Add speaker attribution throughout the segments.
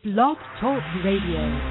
Speaker 1: Blog Talk Radio.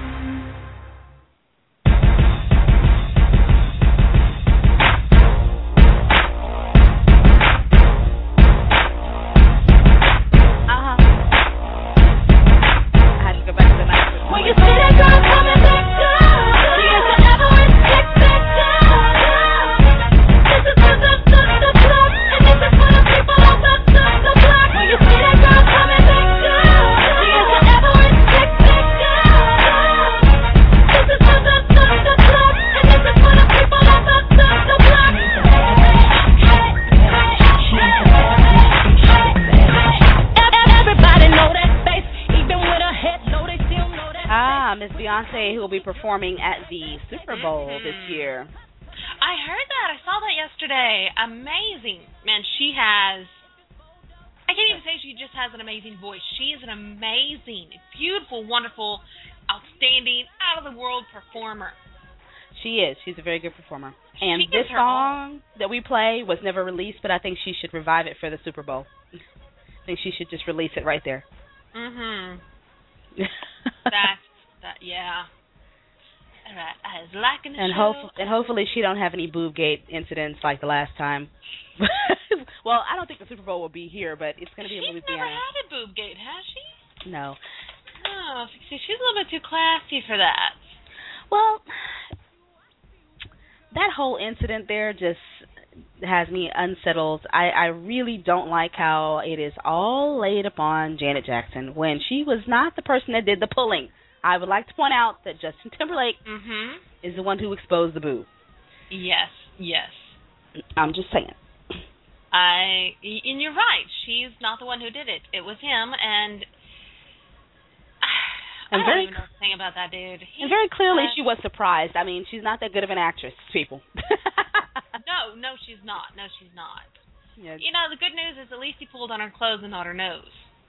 Speaker 2: Who will be performing at the Super Bowl this year.
Speaker 3: I heard that. I saw that yesterday. Amazing. Man, she has... I can't even say she just has an amazing voice. She is an amazing, beautiful, wonderful, outstanding, out-of-the-world performer.
Speaker 2: She is. She's a very good performer. And this song that we play was never released, but I think she should revive it for the Super Bowl. I think she should just release it right there.
Speaker 3: Mm-hmm. Yeah. All right. I was liking the show.
Speaker 2: And hopefully she don't have any boobgate incidents like the last time. Well, I don't think the Super Bowl will be here, but it's going to be in Louisiana.
Speaker 3: She's never had a boobgate, has she?
Speaker 2: No.
Speaker 3: Oh, see, she's a little bit too classy for that.
Speaker 2: Well, that whole incident there just has me unsettled. I really don't like how it is all laid upon Janet Jackson when she was not the person that did the pulling. I would like to point out that Justin Timberlake is the one who exposed the boob.
Speaker 3: Yes.
Speaker 2: I'm just saying.
Speaker 3: And you're right. She's not the one who did it. It was him, and I don't even know what to think about that dude.
Speaker 2: And very clearly she was surprised. I mean, she's not that good of an actress, people.
Speaker 3: No, she's not.
Speaker 2: Yeah.
Speaker 3: You know, the good news is at least he pulled on her clothes and not her nose.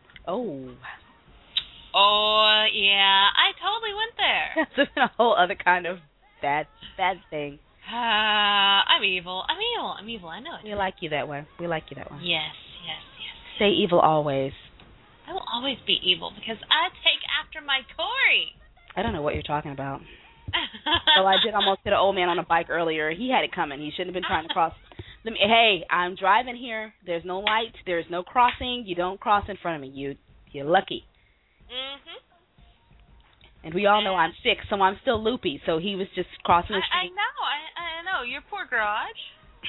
Speaker 2: Oh,
Speaker 3: yeah, I totally went there.
Speaker 2: That's a whole other kind of bad thing.
Speaker 3: I'm evil. I know it.
Speaker 2: We like you that way.
Speaker 3: Yes.
Speaker 2: Stay evil always.
Speaker 3: I will always be evil because I take after my Corey.
Speaker 2: I don't know what you're talking about. Well, I did almost hit an old man on a bike earlier. He had it coming. He shouldn't have been trying to cross. Hey, I'm driving here. There's no light. There's no crossing. You don't cross in front of me. You're lucky.
Speaker 3: Mm-hmm.
Speaker 2: And we all know I'm sick, so I'm still loopy. So he was just crossing the street.
Speaker 3: I know. Your poor garage.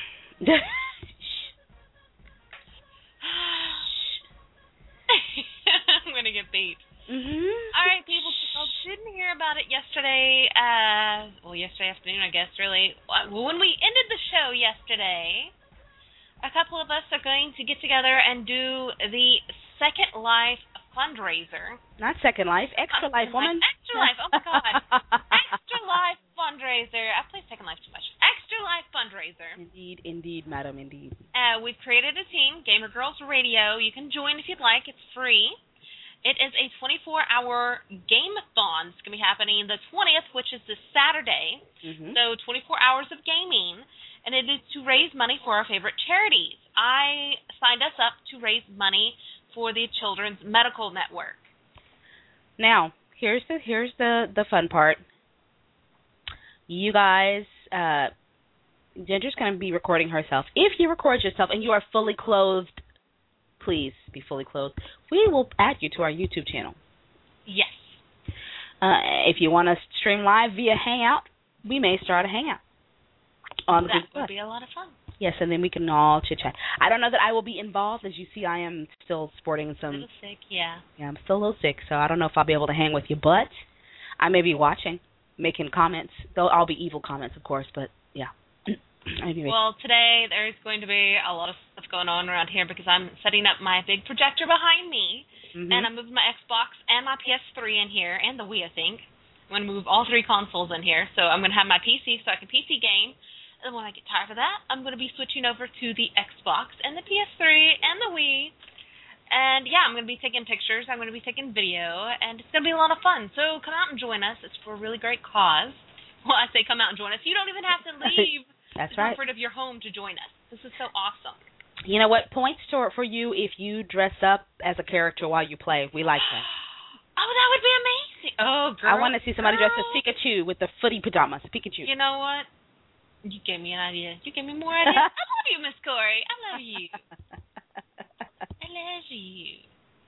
Speaker 3: I'm going to get beat.
Speaker 2: Mm-hmm.
Speaker 3: All right, people didn't hear about it yesterday. Yesterday afternoon, I guess, really. When we ended the show yesterday, a couple of us are going to get together and do the Second Life fundraiser.
Speaker 2: Not Second Life, Extra Life, woman.
Speaker 3: Extra Life, oh my God. Extra Life fundraiser. I play Second Life too much. Extra Life fundraiser.
Speaker 2: Indeed, madam, indeed.
Speaker 3: We've created a team, Gamer Girls Radio. You can join if you'd like. It's free. It is a 24-hour game-a-thon. It's going to be happening the 20th, which is this Saturday.
Speaker 2: Mm-hmm.
Speaker 3: So 24 hours of gaming. And it is to raise money for our favorite charities. I signed us up to raise money for the Children's Medical Network.
Speaker 2: Now, here's the fun part. You guys, Ginger's going to be recording herself. If you record yourself and you are fully clothed, please be fully clothed. We will add you to our YouTube channel.
Speaker 3: Yes.
Speaker 2: If you want to stream live via Hangout, we may start a Hangout.
Speaker 3: That would be a lot of fun.
Speaker 2: Yes, and then we can all chit-chat. I don't know that I will be involved. As you see, I am still sporting some...
Speaker 3: A little sick, yeah.
Speaker 2: Yeah, I'm still a little sick, so I don't know if I'll be able to hang with you. But I may be watching, making comments. Though I'll be evil comments, of course, but yeah. Anyway.
Speaker 3: Well, today there's going to be a lot of stuff going on around here because I'm setting up my big projector behind me, and I'm moving my Xbox and my PS3 in here, and the Wii, I think. I'm going to move all three consoles in here, so I'm going to have my PC so I can PC game. And when I get tired of that, I'm going to be switching over to the Xbox and the PS3 and the Wii. And, yeah, I'm going to be taking pictures. I'm going to be taking video. And it's going to be a lot of fun. So come out and join us. It's for a really great cause. Well, I say come out and join us. You don't even have to leave
Speaker 2: That's
Speaker 3: the
Speaker 2: right.
Speaker 3: comfort of your home to join us. This is so awesome.
Speaker 2: You know what? Points for you if you dress up as a character while you play. We like that.
Speaker 3: Oh, that would be amazing. Oh, girl.
Speaker 2: I want to see somebody dressed as Pikachu with the footy pajamas. Pikachu.
Speaker 3: You know what? You gave me an idea. You gave me more ideas. I love you, Miss Corey. I love you. I love you.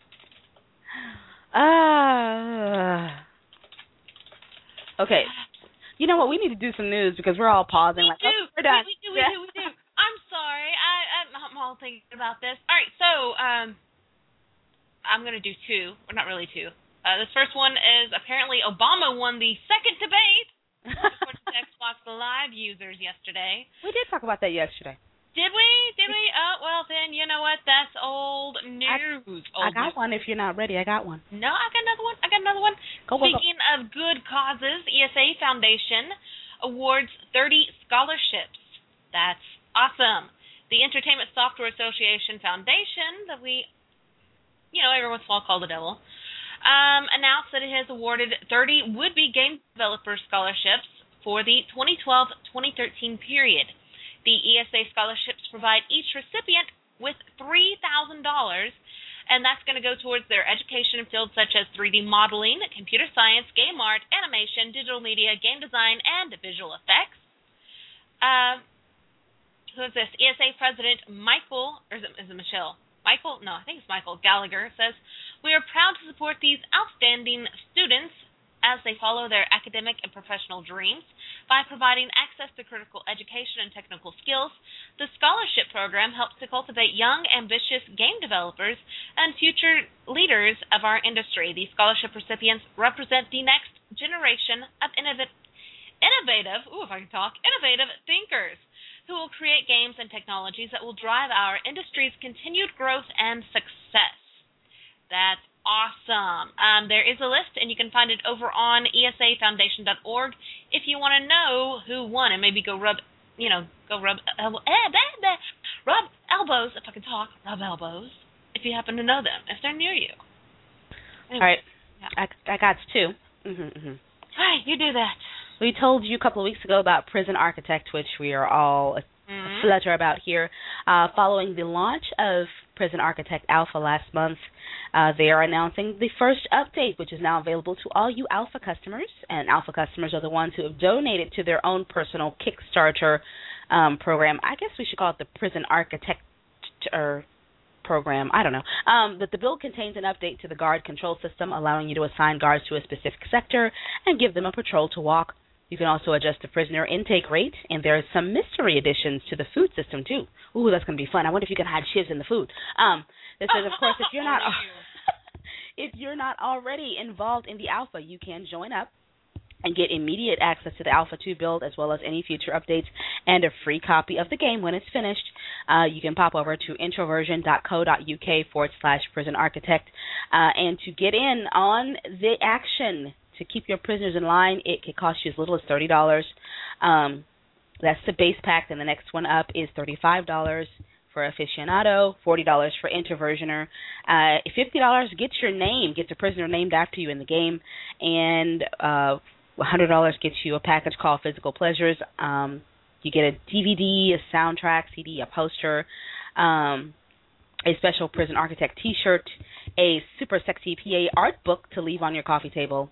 Speaker 2: Okay. You know what? We need to do some news because we're all pausing.
Speaker 3: We do.
Speaker 2: We're done.
Speaker 3: We do. I'm sorry. I'm all thinking about this. All right, so I'm going to do two. Or not really two. This first one is apparently Obama won the second debate according to Xbox Live users yesterday.
Speaker 2: We did talk about that yesterday.
Speaker 3: Did we? Well, then, you know what? That's old news.
Speaker 2: I got one if you're not ready. I got one.
Speaker 3: No, I got another one.
Speaker 2: Go.
Speaker 3: Speaking of good causes, ESA Foundation awards 30 scholarships. That's awesome. The Entertainment Software Association Foundation, that we, every once in a while call the devil, announced that it has awarded 30 would-be game developer scholarships for the 2012-2013 period. The ESA scholarships provide each recipient with $3,000, and that's going to go towards their education in fields such as 3D modeling, computer science, game art, animation, digital media, game design, and visual effects. Who is this? ESA President Michael, or is it Michelle? Michael? No, I think it's Michael Gallagher says, "We are proud to support these outstanding students as they follow their academic and professional dreams by providing access to critical education and technical skills. The scholarship program helps to cultivate young, ambitious game developers and future leaders of our industry. These scholarship recipients represent the next generation of innovative thinkers who will create games and technologies that will drive our industry's continued growth and success." That's awesome. There is a list, and you can find it over on esafoundation.org if you want to know who won, and maybe rub elbows, if I can talk, rub elbows, if you happen to know them, if they're near you. Anyway,
Speaker 2: all right.
Speaker 3: Yeah.
Speaker 2: I got two.
Speaker 3: Hi, you do that.
Speaker 2: We told you a couple of weeks ago about Prison Architect, which we are all a flutter about here. Following the launch of Prison Architect Alpha last month, they are announcing the first update, which is now available to all you Alpha customers. And Alpha customers are the ones who have donated to their own personal Kickstarter program. I guess we should call it the Prison Architect program. I don't know. But the build contains an update to the guard control system, allowing you to assign guards to a specific sector and give them a patrol to walk. You can also adjust the prisoner intake rate, and there are some mystery additions to the food system, too. Ooh, that's going to be fun. I wonder if you can hide shivs in the food. This is, of course, if you're not already involved in the Alpha, you can join up and get immediate access to the Alpha 2 build, as well as any future updates, and a free copy of the game when it's finished. You can pop over to introversion.co.uk/Prison Architect, and to get in on the action, to keep your prisoners in line, it could cost you as little as $30. That's the base pack, and the next one up is $35 for aficionado, $40 for introversioner. $50 gets a prisoner named after you in the game, and $100 gets you a package called Physical Pleasures. You get a DVD, a soundtrack, CD, a poster, a special Prison Architect T-shirt, a super sexy PA art book to leave on your coffee table.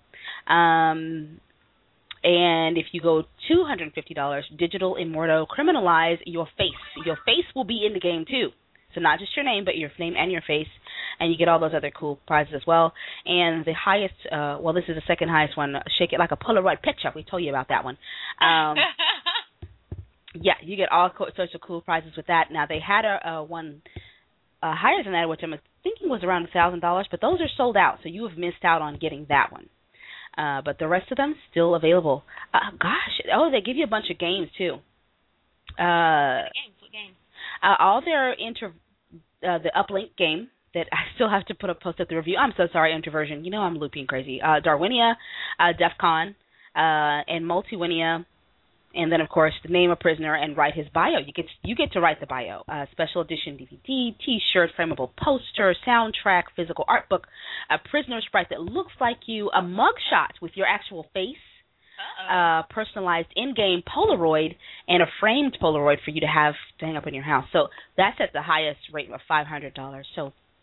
Speaker 2: And if you go $250, Digital Immortal Criminalize Your Face. Your face will be in the game, too. So not just your name, but your name and your face. And you get all those other cool prizes as well. And the highest, this is the second highest one, Shake It Like a Polaroid Picture. We told you about that one. Yeah, you get all sorts of cool prizes with that. Now, they had one higher than that, which I'm thinking was around $1,000, but those are sold out, so you have missed out on getting that one. But the rest of them still available. They give you a bunch of games too.
Speaker 3: What games?
Speaker 2: All their the Uplink game that I still have to post up the review. I'm so sorry, Introversion. You know I'm looping crazy. Darwinia, DEF CON, and Multiwinia. And then, of course, the name a prisoner and write his bio. You get to write the bio. Special edition DVD, T-shirt, frameable poster, soundtrack, physical art book, a prisoner sprite that looks like you, a mugshot with your actual face, personalized in-game Polaroid, and a framed Polaroid for you to hang up in your house. So that's at the highest rate of $500. So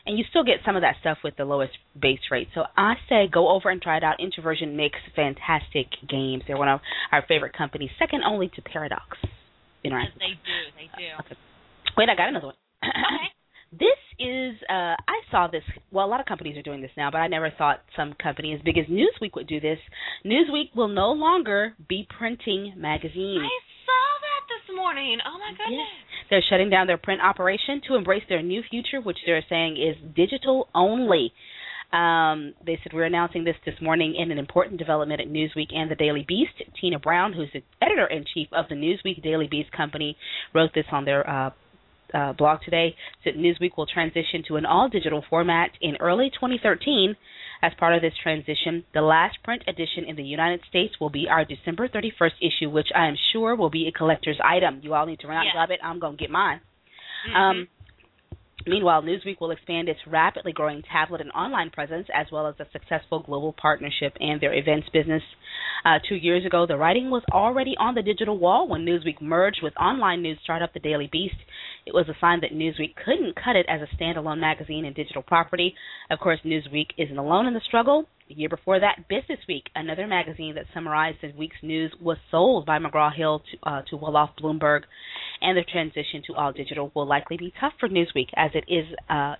Speaker 2: and you still get some of that stuff with the lowest base rate. So I say go over and try it out. Introversion makes fantastic games. They're one of our favorite companies, second only to Paradox.
Speaker 3: Yes, they do.
Speaker 2: Okay. Wait, I got another one.
Speaker 3: Okay.
Speaker 2: This is, I saw this, well, a lot of companies are doing this now, but I never thought some company as big as Newsweek would do this. Newsweek will no longer be printing magazines.
Speaker 3: I saw that this morning. Oh, my goodness.
Speaker 2: Yes. They're shutting down their print operation to embrace their new future, which they're saying is digital only. They said, we're announcing this morning in an important development at Newsweek and the Daily Beast. Tina Brown, who's the editor-in-chief of the Newsweek Daily Beast company, wrote this on their blog today, said Newsweek will transition to an all-digital format in early 2013. As part of this transition, the last print edition in the United States will be our December 31st issue, which I am sure will be a collector's item. You all need to run out and grab it. I'm going to get mine. Mm-hmm. Meanwhile, Newsweek will expand its rapidly growing tablet and online presence, as well as a successful global partnership and their events business. 2 years ago, the writing was already on the digital wall when Newsweek merged with online news startup The Daily Beast. It was a sign that Newsweek couldn't cut it as a standalone magazine and digital property. Of course, Newsweek isn't alone in the struggle. The year before that, Business Week, another magazine that summarized the week's news, was sold by McGraw-Hill to Wolof Bloomberg, and the transition to all digital will likely be tough for Newsweek, as it is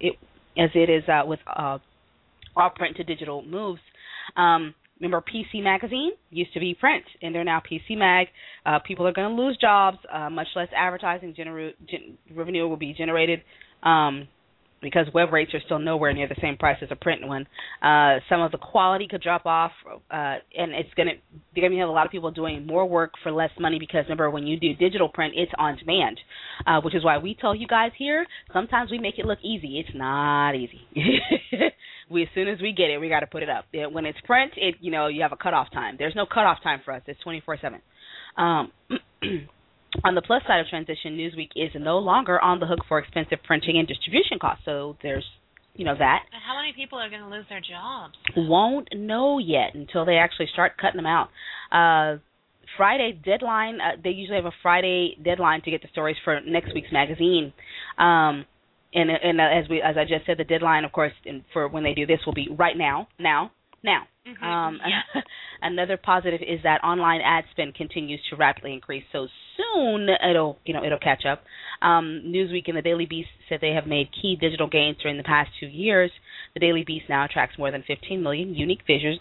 Speaker 2: with all print to digital moves. Remember, PC Magazine used to be print, and they're now PC Mag. People are going to lose jobs. Much less advertising revenue will be generated. Because web rates are still nowhere near the same price as a print one. Some of the quality could drop off, and they're going to have a lot of people doing more work for less money because, remember, when you do digital print, it's on demand, which is why we tell you guys here, sometimes we make it look easy. It's not easy. As soon as we get it, we got to put it up. When it's print, you have a cutoff time. There's no cutoff time for us. It's 24/7. On the plus side of transition, Newsweek is no longer on the hook for expensive printing and distribution costs. So there's, that.
Speaker 3: And how many people are going to lose their jobs?
Speaker 2: Won't know yet until they actually start cutting them out. Friday deadline, they usually have a Friday deadline to get the stories for next week's magazine. And as I just said, the deadline, of course, for when they do this will be right now. Mm-hmm. Another positive is that online ad spend continues to rapidly increase. So soon it'll catch up. Newsweek and the Daily Beast said they have made key digital gains during the past 2 years. The Daily Beast now attracts more than 15 million unique visitors.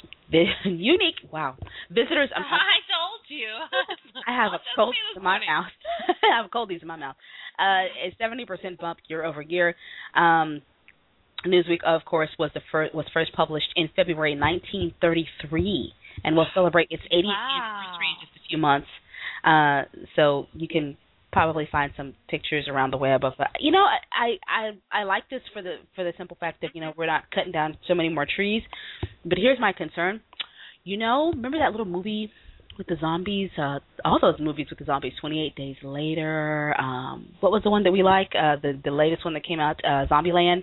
Speaker 2: Visitors.
Speaker 3: I told you.
Speaker 2: I have a cold in my mouth. I have a cold in my mouth. A 70% bump year over year. Newsweek, of course, was first published in February 1933, and will celebrate its 80th anniversary in just a few months. So you can probably find some pictures around the web of. I like this for the simple fact that we're not cutting down so many more trees. But here's my concern. Remember that little movie with the zombies? All those movies with the zombies. 28 Days Later. What was the one that we like? The latest one that came out, Zombieland.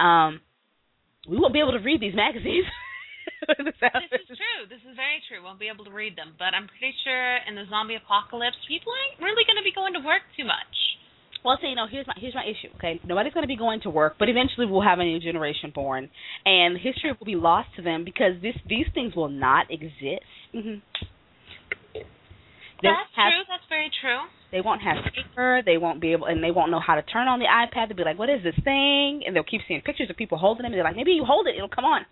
Speaker 2: We won't be able to read these magazines.
Speaker 3: This is true. This is very true. Won't be able to read them. But I'm pretty sure in the zombie apocalypse, people ain't really going to be going to work too much.
Speaker 2: Well, see, here's my issue. Okay, nobody's going to be going to work, but eventually we'll have a new generation born, and history will be lost to them because these things will not exist. Mm-hmm.
Speaker 3: That's true. That's very true.
Speaker 2: They won't have paper. They won't be able, and they won't know how to turn on the iPad. They'll be like, "What is this thing?" And they'll keep seeing pictures of people holding them. And they're like, "Maybe you hold it, it'll come on."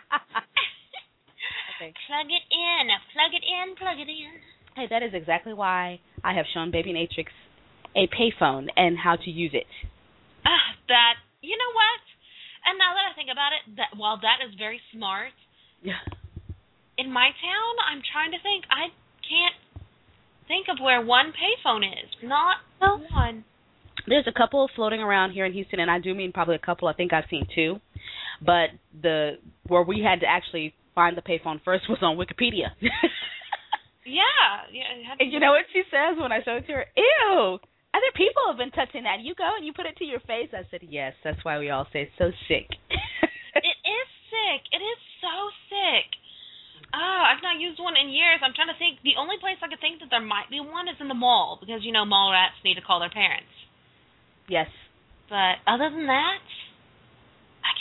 Speaker 3: Okay. Plug it in. Plug it in. Plug it in.
Speaker 2: Hey, that is exactly why I have shown Baby Natrix a payphone and how to use it.
Speaker 3: That, you know what? And now that I think about it, while that is very smart, in my town, I'm trying to think. I can't think of where one payphone is. Not one.
Speaker 2: There's a couple floating around here in Houston, and I do mean probably a couple. I think I've seen two. But where we had to actually find the payphone first was on Wikipedia.
Speaker 3: Yeah.
Speaker 2: And you know what she says when I showed it to her? Ew! Other people have been touching that. You go and you put it to your face. I said, yes, that's why we all say it's so sick.
Speaker 3: It is sick. It is so sick. Oh, I've not used one in years. I'm trying to think. The only place I could think that there might be one is in the mall because, mall rats need to call their parents.
Speaker 2: Yes.
Speaker 3: But other than that, I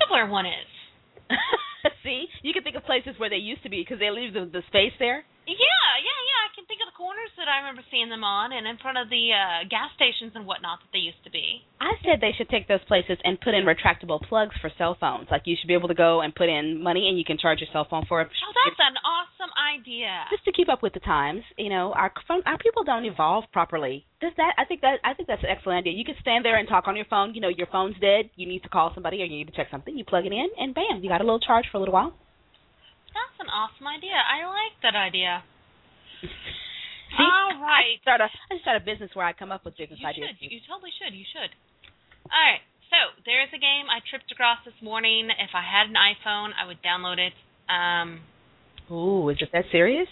Speaker 3: where one is.
Speaker 2: See, you can think of places where they used to be because they leave the space there.
Speaker 3: Yeah. I can think of the corners that I remember seeing them on, and in front of the gas stations and whatnot that they used to be.
Speaker 2: I said they should take those places and put in retractable plugs for cell phones. Like, you should be able to go and put in money, and you can charge your cell phone for it.
Speaker 3: Oh, that's an awesome idea.
Speaker 2: Just to keep up with the times. You know, our people don't evolve properly. I think that's an excellent idea. You can stand there and talk on your phone. You know, your phone's dead. You need to call somebody or you need to check something. You plug it in, and bam, you got a little charge for a little while.
Speaker 3: That's an awesome idea. I like that idea.
Speaker 2: See,
Speaker 3: all right.
Speaker 2: I just start a business where I come up with business ideas.
Speaker 3: You totally should. You should. All right. So there's a game I tripped across this morning. If I had an iPhone, I would download it.
Speaker 2: Ooh, is it that serious?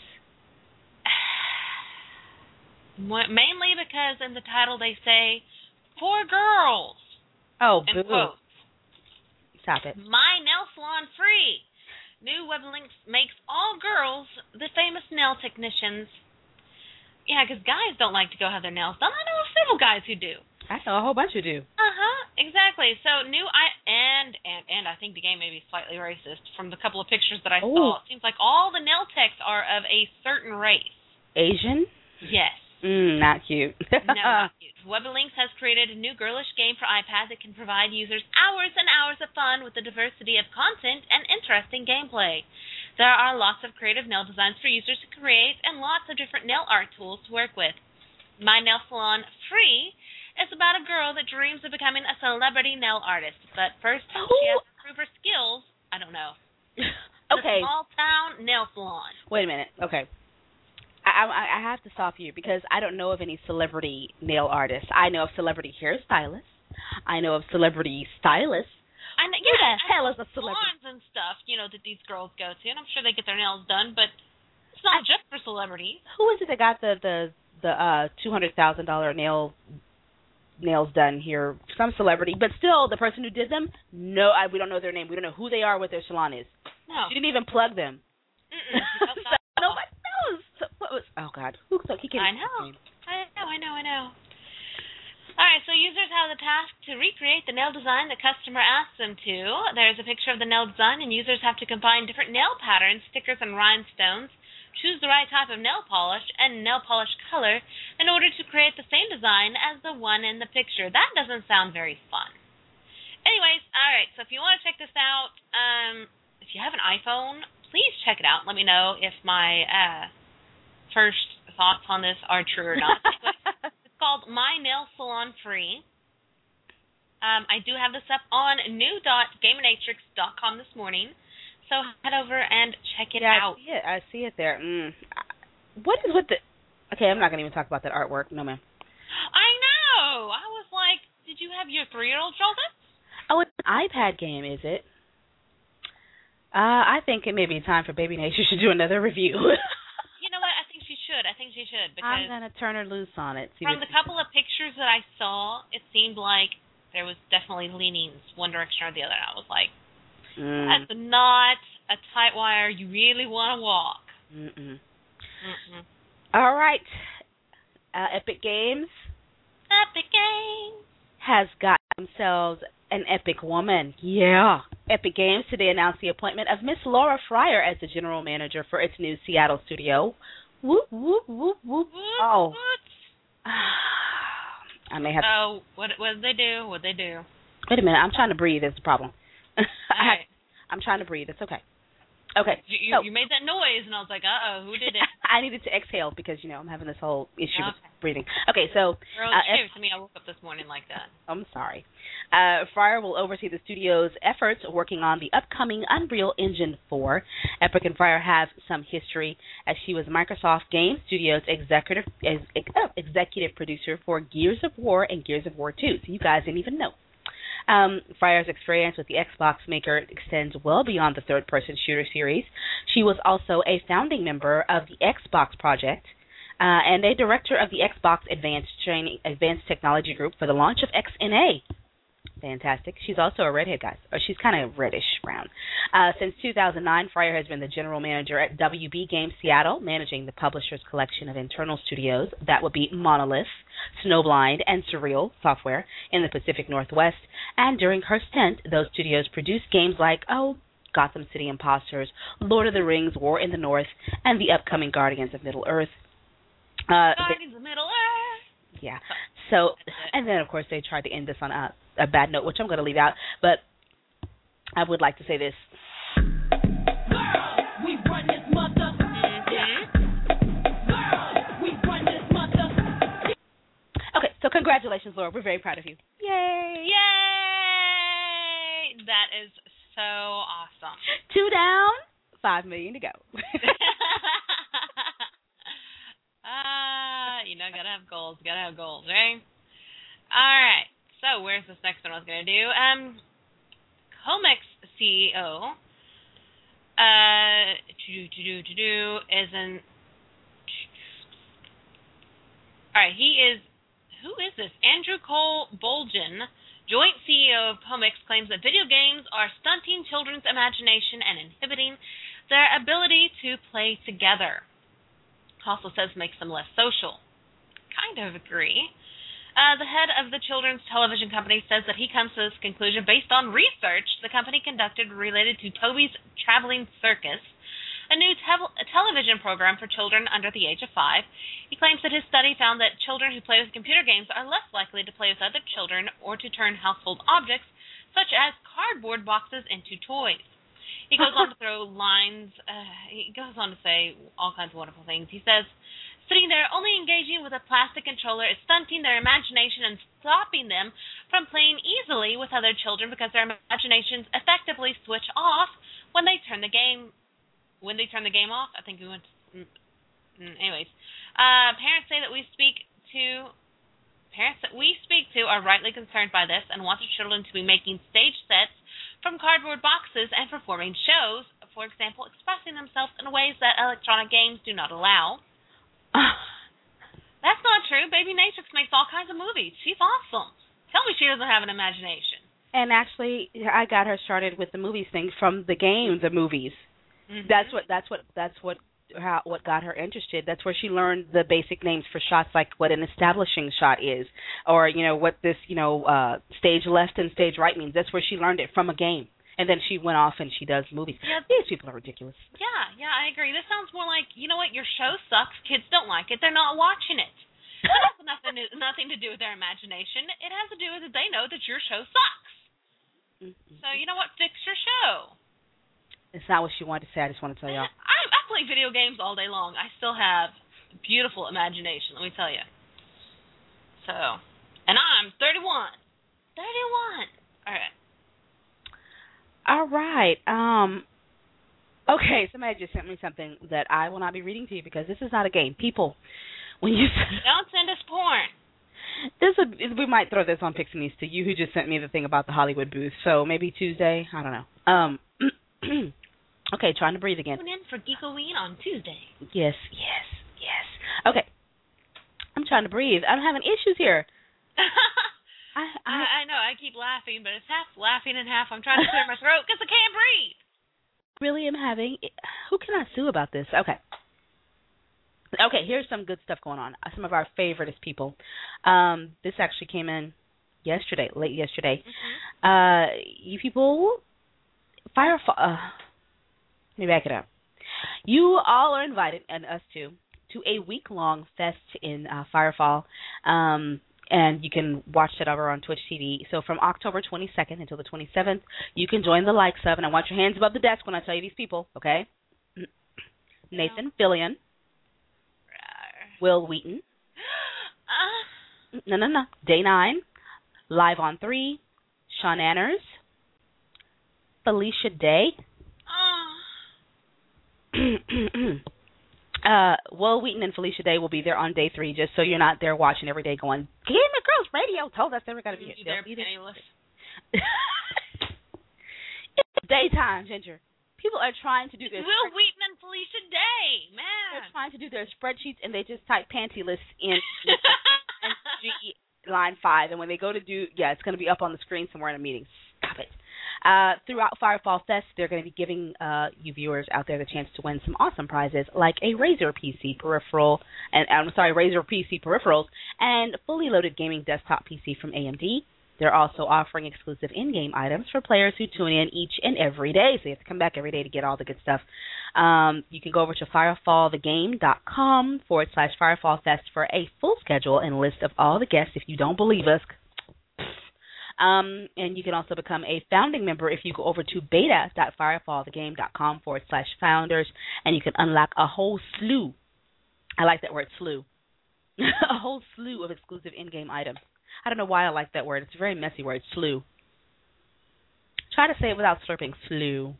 Speaker 3: Mainly because in the title they say, for girls.
Speaker 2: Oh,
Speaker 3: in
Speaker 2: boo.
Speaker 3: quotes.
Speaker 2: Stop it.
Speaker 3: My nail salon free. New web links makes all girls the famous nail technicians. Yeah, because guys don't like to go have their nails done. I know several guys who do.
Speaker 2: I know a whole bunch who do.
Speaker 3: Exactly. So and I think the game may be slightly racist from the couple of pictures that I saw. It seems like all the nail techs are of a certain race.
Speaker 2: Asian?
Speaker 3: Yes.
Speaker 2: Not cute.
Speaker 3: No, not cute. WebLinks has created a new girlish game for iPad that can provide users hours and hours of fun with a diversity of content and interesting gameplay. There are lots of creative nail designs for users to create and lots of different nail art tools to work with. My Nail Salon Free is about a girl that dreams of becoming a celebrity nail artist, but first she has to prove her skills. I don't know.
Speaker 2: Okay.
Speaker 3: The small town nail salon.
Speaker 2: Wait a minute. Okay. I have to stop you because I don't know of any celebrity nail artists. I know of celebrity hairstylists. I know of celebrity stylists. Who the hell is a celebrity?
Speaker 3: Salons and stuff, that these girls go to, and I'm sure they get their nails done, but it's not just for celebrities.
Speaker 2: Who is it that got the $200,000 nails done here? Some celebrity, but still the person who did them, we don't know their name. We don't know who they are, what their salon is.
Speaker 3: No.
Speaker 2: She didn't even plug them. Nobody knows. Oh God,
Speaker 3: I know. All right, so users have the task to recreate the nail design the customer asks them to. There's a picture of the nail design, and users have to combine different nail patterns, stickers, and rhinestones, choose the right type of nail polish and nail polish color in order to create the same design as the one in the picture. That doesn't sound very fun. Anyways, all right, so if you want to check this out, if you have an iPhone, please check it out. Let me know if my first thoughts on this are true or not. It's called My Nail Salon Free. I do have this up on new.gameanatrix.com this morning, so head over and check it out.
Speaker 2: I see it there. What is with the... Okay, I'm not going to even talk about that artwork. No, ma'am.
Speaker 3: I know. I was like, did you have your 3-year-old draw this?
Speaker 2: Oh, it's an iPad game, is it? I think it may be time for Baby Nation to do another review.
Speaker 3: You know what? I think she should. Because
Speaker 2: I'm going to turn her loose on it.
Speaker 3: From the couple of pictures that I saw, it seemed like there was definitely leanings one direction or the other. I was like, that's not a tight wire you really want to walk.
Speaker 2: All right. Epic Games has got themselves an epic woman. Yeah. Epic Games today announced the appointment of Miss Laura Fryer as the general manager for its new Seattle studio. Whoop, whoop, whoop, whoop. Oh. I may have to...
Speaker 3: Oh, what did they do?
Speaker 2: Wait a minute. I'm trying to breathe. It's a problem.
Speaker 3: Right.
Speaker 2: I'm trying to breathe. It's okay. Okay.
Speaker 3: You made that noise, and I was like, uh-oh, who did it?
Speaker 2: I needed to exhale because, I'm having this whole issue with breathing. Okay, so...
Speaker 3: Girl, to me, I woke up this morning like that.
Speaker 2: I'm sorry. Fryer will oversee the studio's efforts working on the upcoming Unreal Engine 4. Epic and Fryer have some history as she was Microsoft Game Studios executive producer for Gears of War and Gears of War 2, so you guys didn't even know. Fryer's experience with the Xbox maker extends well beyond the third-person shooter series. She was also a founding member of the Xbox Project and a director of the Xbox Advanced Technology Group for the launch of XNA. Fantastic. She's also a redhead, guys. Or she's kind of reddish brown. Since 2009, Fryer has been the general manager at WB Games Seattle, managing the publisher's collection of internal studios. That would be Monolith, Snowblind, and Surreal Software in the Pacific Northwest. And during her stint, those studios produced games like, Gotham City Imposters, Lord of the Rings, War in the North, and the upcoming Guardians of Middle-earth.
Speaker 3: Guardians of Middle-earth.
Speaker 2: Yeah. So, and then, of course, they tried to end this on a bad note, which I'm going to leave out. But I would like to say this. We run this mother. We run this mother. Okay, so congratulations, Laura. We're very proud of you. Yay.
Speaker 3: Yay. That is so awesome.
Speaker 2: 2 down, 5 million to go.
Speaker 3: Gotta have goals, right? All right. So where's this next one I was gonna do? Comex CEO isn't. All right. He is. Who is this? Andrew Cole Bolgen, joint CEO of Comex, claims that video games are stunting children's imagination and inhibiting their ability to play together. Also says makes them less social. Kind of agree. The head of the children's television company says that he comes to this conclusion based on research the company conducted related to Toby's Traveling Circus, a new television program for children under the age of 5. He claims that his study found that children who play with computer games are less likely to play with other children or to turn household objects, such as cardboard boxes, into toys. He goes on to throw lines. He goes on to say all kinds of wonderful things. He says, sitting there only engaging with a plastic controller is stunting their imagination and stopping them from playing easily with other children because their imaginations effectively switch off when they turn the game. When they turn the game off, I think we went. Anyways, parents that we speak to are rightly concerned by this and want their children to be making stage sets from cardboard boxes and performing shows, for example, expressing themselves in ways that electronic games do not allow. That's not true. Baby Natrix makes all kinds of movies. She's awesome. Tell me she doesn't have an imagination.
Speaker 2: And actually, I got her started with the movies thing from the game, the movies. Mm-hmm. That's what got her interested. That's where she learned the basic names for shots, like what an establishing shot is, or what this stage left and stage right means. That's where she learned it, from a game. And then she went off and she does movies. Yeah. These people are ridiculous.
Speaker 3: Yeah, I agree. This sounds more like, you know what, your show sucks. Kids don't like it. They're not watching it. It has nothing to do with their imagination. It has to do with that they know that your show sucks. Mm-hmm. So you know what? Fix your show.
Speaker 2: It's not what she wanted to say. I just want to tell y'all.
Speaker 3: I play video games all day long. I still have beautiful imagination, let me tell you. So, and I'm 31. 31. All right.
Speaker 2: All right. Okay, somebody just sent me something that I will not be reading to you because this is not a game. People, when you
Speaker 3: don't send us porn.
Speaker 2: We might throw this on Pixie to you who just sent me the thing about the Hollywood booth. So maybe Tuesday. I don't know. Okay, trying to breathe again.
Speaker 3: Tune in for Geekoween on Tuesday.
Speaker 2: Yes. Okay, I'm trying to breathe. I'm having issues here.
Speaker 3: I know, I keep laughing, but it's half laughing and half I'm trying to clear my throat because I can't breathe.
Speaker 2: Really am having... Who can I sue about this? Okay, here's some good stuff going on. Some of our favoriteest people. This actually came in late yesterday. Mm-hmm. You people... Firefall... let me back it up. You all are invited, and us too, to a week-long fest in Firefall. And you can watch that over on Twitch TV. So from October 22nd until the 27th, you can join the likes of, and I want your hands above the desk when I tell you these people, okay? Nathan Fillion, Will Wheaton, no, Day 9, Live on 3, Sean Anners, Felicia Day, Will Wheaton and Felicia Day will be there on day 3, just so you're not there watching every day going, Gamer Girls Radio told us they were going to be
Speaker 3: there.
Speaker 2: It's daytime, Ginger. People are trying to do this.
Speaker 3: Will Wheaton and Felicia Day, man.
Speaker 2: They're trying to do their spreadsheets, and they just type pantyless in line 5, and when they go to it's going to be up on the screen somewhere in a meeting. Stop it. Throughout Firefall Fest, they're going to be giving you viewers out there the chance to win some awesome prizes like a Razer PC peripheral, Razer PC peripherals, and fully loaded gaming desktop PC from AMD. They're also offering exclusive in-game items for players who tune in each and every day, so you have to come back every day to get all the good stuff. You can go over to firefallthegame.com/FirefallFest for a full schedule and list of all the guests. If you don't believe us, and you can also become a founding member if you go over to beta.firefallthegame.com/founders, and you can unlock a whole slew. I like that word, slew. A whole slew of exclusive in-game items. I don't know why I like that word. It's a very messy word, slew. Try to say it without slurping, slew.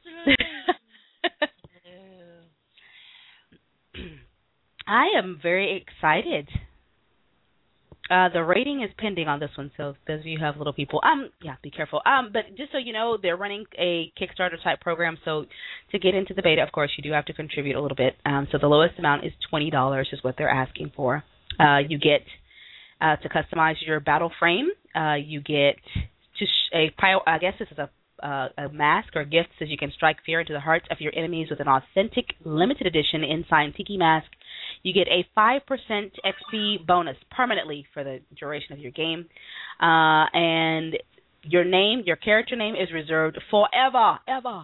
Speaker 2: I am very excited. The rating is pending on this one, so those of you who have little people, be careful. But just so you know, they're running a Kickstarter type program, so to get into the beta, of course, you do have to contribute a little bit. So the lowest amount is $20 is what they're asking for. You get to customize your battle frame. You get I guess this is a mask or gift, says you can strike fear into the hearts of your enemies with an authentic limited edition Ensign Tiki mask. You get a 5% XP bonus permanently for the duration of your game. And your character name is reserved forever. Ever.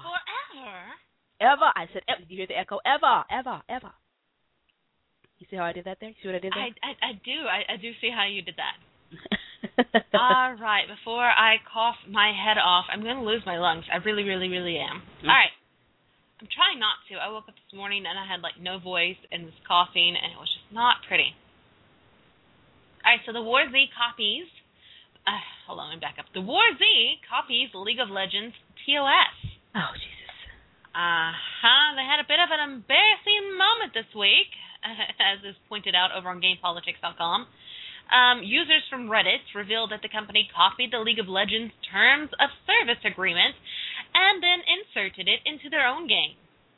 Speaker 2: I said, did you hear the echo? Ever. You see how I did that there? You see what I did there?
Speaker 3: I do. I do see how you did that. All right. Before I cough my head off, I'm going to lose my lungs. I really, really, really am. All right. I'm trying not to. I woke up this morning and I had no voice and was coughing, and it was just not pretty. All right. So the War Z copies. Hold on. Let me back up. The War Z copies League of Legends TOS.
Speaker 2: Oh, Jesus.
Speaker 3: They had a bit of an embarrassing moment this week, as is pointed out over on GamePolitics.com. Users from Reddit revealed that the company copied the League of Legends Terms of Service agreement and then inserted it into their own game.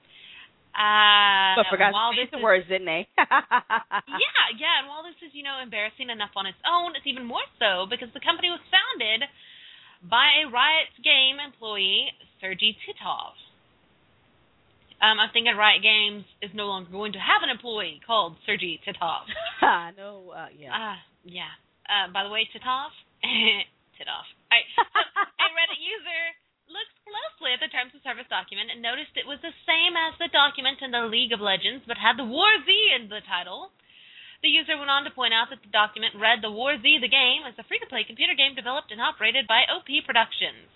Speaker 2: But forgot to use the words, didn't they?
Speaker 3: Yeah. And while this is, embarrassing enough on its own, it's even more so because the company was founded by a Riot Games employee, Sergei Titov. I'm thinking Riot Games is no longer going to have an employee called Sergei Titov.
Speaker 2: No,
Speaker 3: yeah. By the way, Titov? Titov. All right. So, a Reddit user looked closely at the Terms of Service document and noticed it was the same as the document in the League of Legends, but had the War Z in the title. The user went on to point out that the document read the War Z the game as a free-to-play computer game developed and operated by OP Productions.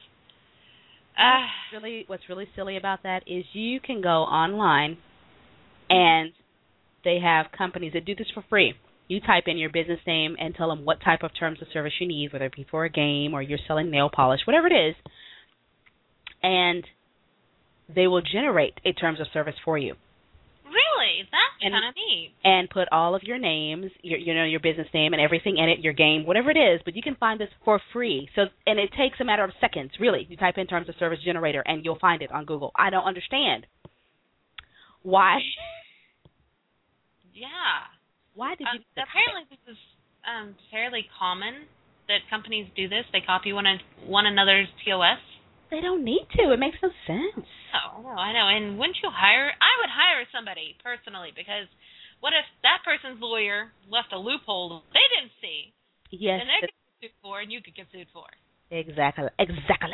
Speaker 2: What's really silly about that is you can go online and they have companies that do this for free. You type in your business name and tell them what type of terms of service you need, whether it be for a game or you're selling nail polish, whatever it is, and they will generate a terms of service for you.
Speaker 3: Really? That's kind of neat.
Speaker 2: And put all of your names, your business name and everything in it, your game, whatever it is, but you can find this for free. And it takes a matter of seconds, really. You type in terms of service generator and you'll find it on Google. I don't understand. Why?
Speaker 3: Yeah.
Speaker 2: Why did you?
Speaker 3: Apparently, this is fairly common that companies do this. They copy one another's TOS.
Speaker 2: They don't need to. It makes no sense.
Speaker 3: Oh, I know. And wouldn't you hire? I would hire somebody personally, because what if that person's lawyer left a loophole they didn't see?
Speaker 2: Yes.
Speaker 3: And they could get sued for, and you could get sued for.
Speaker 2: Exactly.
Speaker 3: Exactly.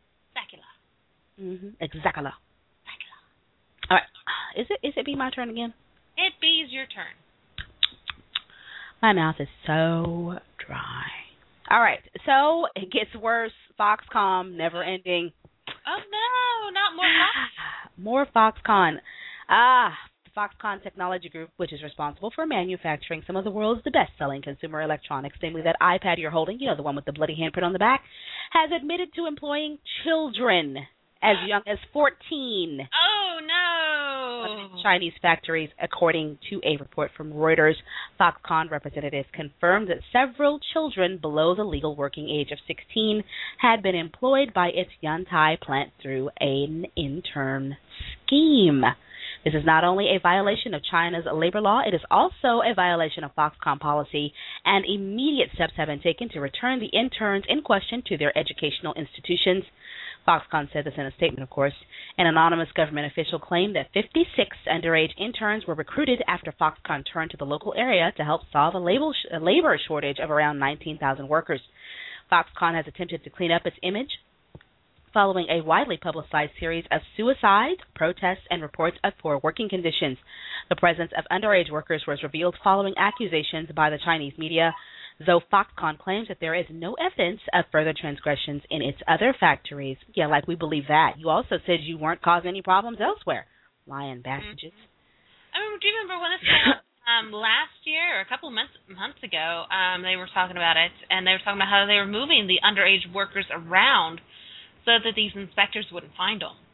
Speaker 2: Exactly. All right. Is it be my turn again?
Speaker 3: It be's your turn.
Speaker 2: My mouth is so dry. All right. So it gets worse. Foxconn, never ending.
Speaker 3: Oh, no. Not more Fox.
Speaker 2: More Foxconn. The Foxconn Technology Group, which is responsible for manufacturing some of the world's best-selling consumer electronics, namely that iPad you're holding, the one with the bloody handprint on the back, has admitted to employing children as young as 14.
Speaker 3: Oh, no.
Speaker 2: Chinese factories, according to a report from Reuters. Foxconn representatives confirmed that several children below the legal working age of 16 had been employed by its Yantai plant through an intern scheme. This is not only a violation of China's labor law, it is also a violation of Foxconn policy, and immediate steps have been taken to return the interns in question to their educational institutions. Foxconn said this in a statement, of course. An anonymous government official claimed that 56 underage interns were recruited after Foxconn turned to the local area to help solve a labor shortage of around 19,000 workers. Foxconn has attempted to clean up its image following a widely publicized series of suicides, protests, and reports of poor working conditions. The presence of underage workers was revealed following accusations by the Chinese media, though Foxconn claims that there is no evidence of further transgressions in its other factories. Yeah, like we believe that. You also said you weren't causing any problems elsewhere. Lying bastards.
Speaker 3: I mean, do you remember when this came up last year or a couple of months ago? They were talking about it, and they were talking about how they were moving the underage workers around so that these inspectors wouldn't find them.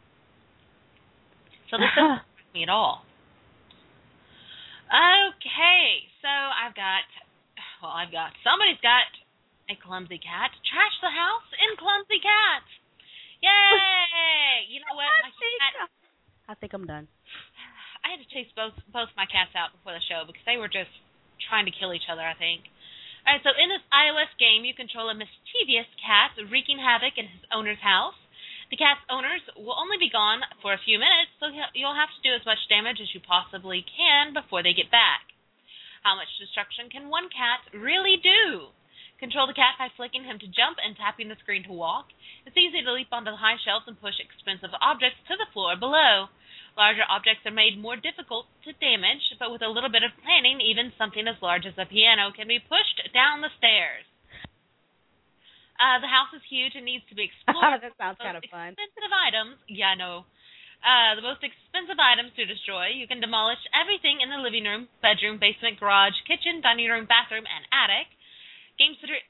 Speaker 3: So this doesn't affect me at all. Okay, so somebody's got a clumsy cat. Trash the house in clumsy cat. Yay! You know what? My cat,
Speaker 2: I think I'm done.
Speaker 3: I had to chase both my cats out before the show because they were just trying to kill each other, I think. All right, so in this iOS game, you control a mischievous cat wreaking havoc in his owner's house. The cat's owners will only be gone for a few minutes, so you'll have to do as much damage as you possibly can before they get back. How much destruction can one cat really do? Control the cat by flicking him to jump and tapping the screen to walk. It's easy to leap onto the high shelves and push expensive objects to the floor below. Larger objects are made more difficult to damage, but with a little bit of planning, even something as large as a piano can be pushed down the stairs. The house is huge and needs to be explored.
Speaker 2: That sounds kind of fun.
Speaker 3: Expensive items, yeah, I know. The most expensive items to destroy. You can demolish everything in the living room, bedroom, basement, garage, kitchen, dining room, bathroom, and attic. Game Center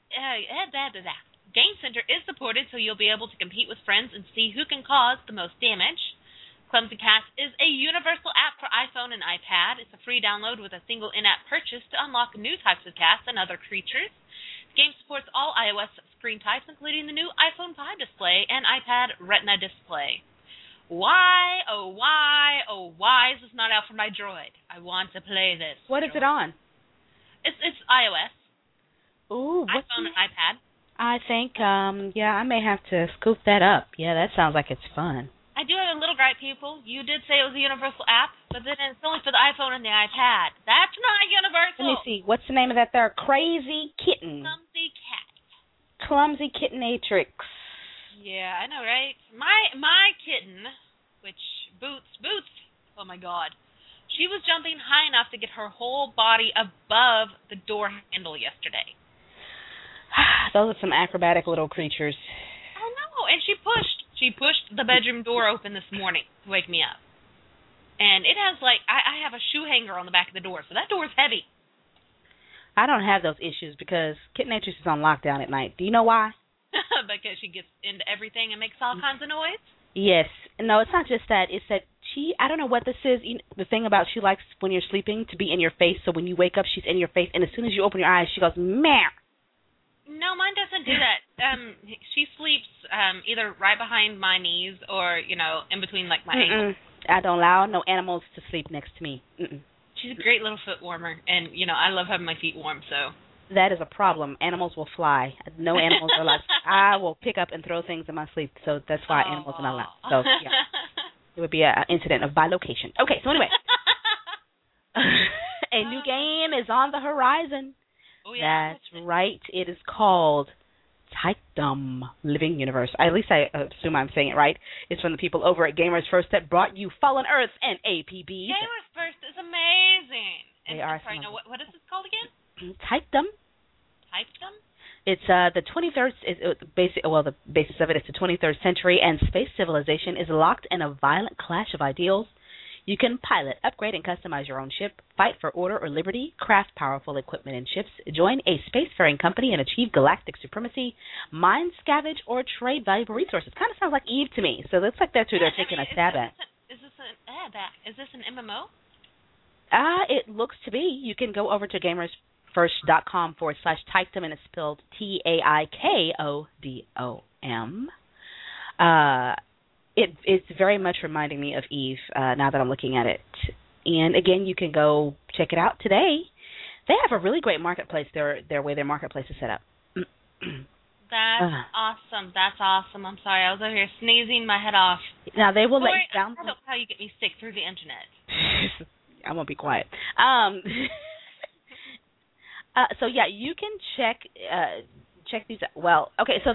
Speaker 3: is supported, so you'll be able to compete with friends and see who can cause the most damage. Clumsy Cats is a universal app for iPhone and iPad. It's a free download with a single in-app purchase to unlock new types of cats and other creatures. The game supports all iOS screen types, including the new iPhone 5 display and iPad Retina display. Why, oh why is this not out for my Droid? I want to play this.
Speaker 2: What is it on?
Speaker 3: It's iOS.
Speaker 2: Ooh,
Speaker 3: iPhone and iPad.
Speaker 2: I think, I may have to scoop that up. Yeah, that sounds like it's fun.
Speaker 3: I do have a little gripe, people. You did say it was a universal app, but then it's only for the iPhone and the iPad. That's not universal.
Speaker 2: Let me see. What's the name of that there? Crazy Kitten.
Speaker 3: Clumsy Cat.
Speaker 2: Clumsy Kittenatrix.
Speaker 3: Yeah, I know, right? My kitten, which Boots, oh my God. She was jumping high enough to get her whole body above the door handle yesterday.
Speaker 2: Those are some acrobatic little creatures.
Speaker 3: I know, and she pushed the bedroom door open this morning to wake me up. And it has, I have a shoe hanger on the back of the door, so that door is heavy.
Speaker 2: I don't have those issues because Kittenatrix is on lockdown at night. Do you know why?
Speaker 3: Because she gets into everything and makes all kinds of noise?
Speaker 2: Yes. No, it's not just that. It's that I don't know what this is. The thing about she likes when you're sleeping to be in your face, so when you wake up, she's in your face, and as soon as you open your eyes, she goes, meow.
Speaker 3: No, mine doesn't do that. She sleeps either right behind my knees or, in between, my ankles.
Speaker 2: I don't allow no animals to sleep next to me.
Speaker 3: She's a great little foot warmer, and, I love having my feet warm, so.
Speaker 2: That is a problem. Animals will fly. No animals are allowed. I will pick up and throw things in my sleep, so that's why animals are not allowed. So, yeah. It would be an incident of bilocation. Okay, so anyway. A new game is on the horizon.
Speaker 3: Oh, yeah.
Speaker 2: That's right. It is called Tykedom Living Universe. At least I assume I'm saying it right. It's from the people over at Gamers First that brought you Fallen Earth and APB.
Speaker 3: Gamers First is amazing. And
Speaker 2: they are.
Speaker 3: Sorry, no, what is this called again?
Speaker 2: Tykedom.
Speaker 3: Tykedom?
Speaker 2: It's the 23rd. The basis of it is the 23rd century, and space civilization is locked in a violent clash of ideals. You can pilot, upgrade, and customize your own ship, fight for order or liberty, craft powerful equipment and ships, join a spacefaring company and achieve galactic supremacy, mine, scavenge, or trade valuable resources. Kind of sounds like Eve to me, so it looks like that's who they're taking a stab at.
Speaker 3: Is this an MMO?
Speaker 2: It looks to be. You can go over to gamersfirst.com/Tykedom, and it's spelled Taikodom. it's very much reminding me of Eve now that I'm looking at it. And again, you can go check it out today. They have a really great marketplace. Their way their marketplace is set up.
Speaker 3: That's awesome. That's awesome. I'm sorry, I was over here sneezing my head off.
Speaker 2: Now they will let you download.
Speaker 3: I don't know how you get me sick through the internet.
Speaker 2: I won't be quiet. So yeah, you can check these out. Well, okay, so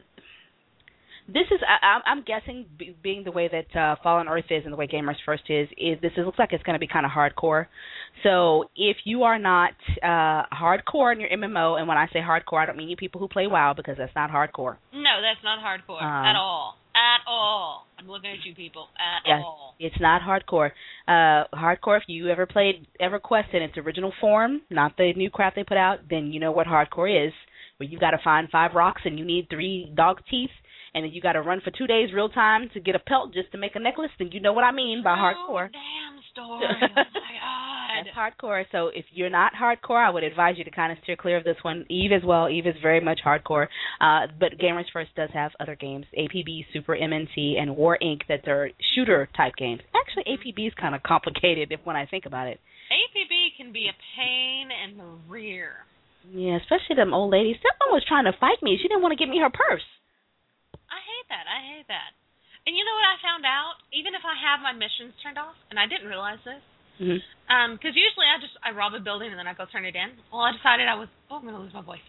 Speaker 2: this is I'm guessing being the way that Fallen Earth is and the way Gamers First is this looks like it's going to be kind of hardcore. So if you are not hardcore in your MMO, and when I say hardcore, I don't mean you people who play WoW, because that's not hardcore.
Speaker 3: No, that's not hardcore at all. At all. I'm looking at you people. At all.
Speaker 2: It's not hardcore. Hardcore, if you ever played EverQuest in its original form, not the new crap they put out, then you know what hardcore is, where you've got to find 5 rocks and you need 3 dog's teeth, and then you got to run for 2 days real time to get a pelt just to make a necklace, then you know what I mean by hardcore.
Speaker 3: Damn story. Oh, my God.
Speaker 2: That's hardcore. So if you're not hardcore, I would advise you to kind of steer clear of this one. Eve as well. Eve is very much hardcore. But Gamers First does have other games, APB, Super MNT, and War Inc. that are shooter-type games. Actually, APB is kind of complicated when I think about it.
Speaker 3: APB can be a pain in the rear.
Speaker 2: Yeah, especially them old ladies. Someone was trying to fight me. She didn't want to give me her purse.
Speaker 3: I hate that. And you know what I found out? Even if I have my missions turned off, and I didn't realize this, because usually I rob a building and then I go turn it in. Well, I decided I'm going to lose my voice.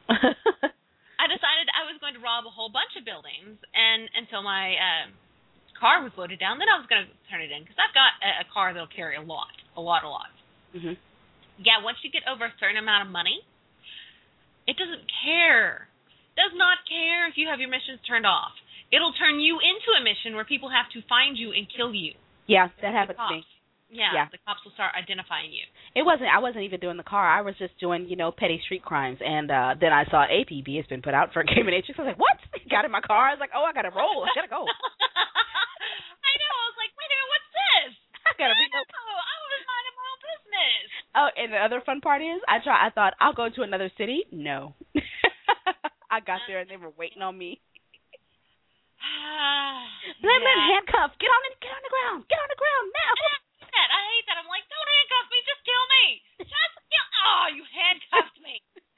Speaker 3: I decided I was going to rob a whole bunch of buildings, and until my car was loaded down, then I was going to turn it in, because I've got a car that'll carry a lot.
Speaker 2: Mm-hmm.
Speaker 3: Yeah, once you get over a certain amount of money, it doesn't care. Does not care if you have your missions turned off. It'll turn you into a mission where people have to find you and kill you.
Speaker 2: Yeah, that happened to me.
Speaker 3: Yeah, the cops will start identifying you.
Speaker 2: I wasn't even doing the car. I was just doing, petty street crimes. And then I saw APB has been put out for a Game & Age. I was like, what? Got in my car. I was like, oh, I got to roll. I got to go.
Speaker 3: I know. I was like, wait a minute, what's this?
Speaker 2: I got to be.
Speaker 3: Oh, I was minding my own business.
Speaker 2: Oh, and the other fun part is, I thought, I'll go to another city. No. I got there and they were waiting on me. Handcuffs. Get on the ground. Get on the ground now.
Speaker 3: I hate that. I'm like, don't handcuff me. Just kill me. Just kill. Oh, you handcuffed me.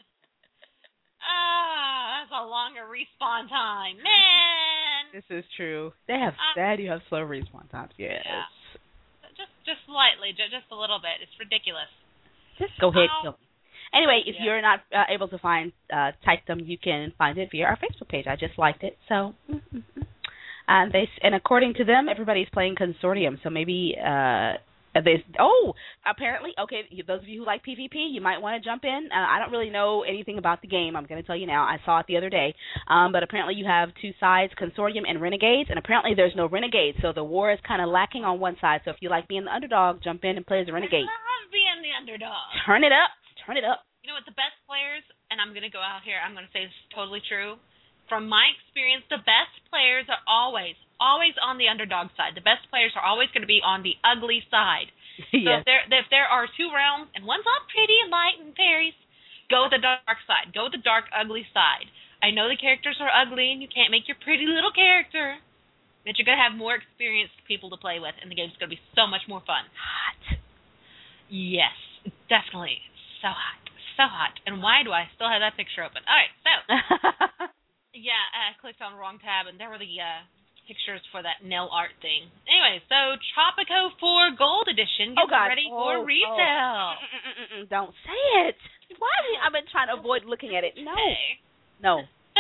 Speaker 3: That's a longer respawn time, man.
Speaker 2: This is true. They have you have slow respawn times. Yes. Yeah.
Speaker 3: Just slightly, just a little bit. It's ridiculous.
Speaker 2: Just go ahead, kill me. Anyway, if you're not able to find type them, you can find it via our Facebook page. I just liked it, so. And according to them, everybody's playing Consortium, so maybe apparently, okay, those of you who like PvP, you might want to jump in. I don't really know anything about the game. I'm going to tell you now. I saw it the other day, but apparently you have 2 sides, Consortium and Renegades, and apparently there's no Renegades, so the war is kind of lacking on one side. So if you like being the underdog, jump in and play as a Renegade.
Speaker 3: I love being the underdog.
Speaker 2: Turn it up. Turn it up.
Speaker 3: You know what, the best players, and I'm going to go out here, I'm going to say this is totally true. From my experience, the best players are always on the underdog side. The best players are always going to be on the ugly side.
Speaker 2: Yes.
Speaker 3: So if there are 2 realms, and one's all pretty and light and fairies, go with the dark side. Go with the dark, ugly side. I know the characters are ugly, and you can't make your pretty little character, but you're going to have more experienced people to play with, and the game's going to be so much more fun.
Speaker 2: Hot.
Speaker 3: Yes, definitely. So hot. So hot. And why do I still have that picture open? All right, so. Yeah, I clicked on the wrong tab, and there were the pictures for that nail art thing. Anyway, so Tropico 4 Gold Edition gets ready for retail.
Speaker 2: Don't say it. Why? I've been trying to avoid looking at it. No.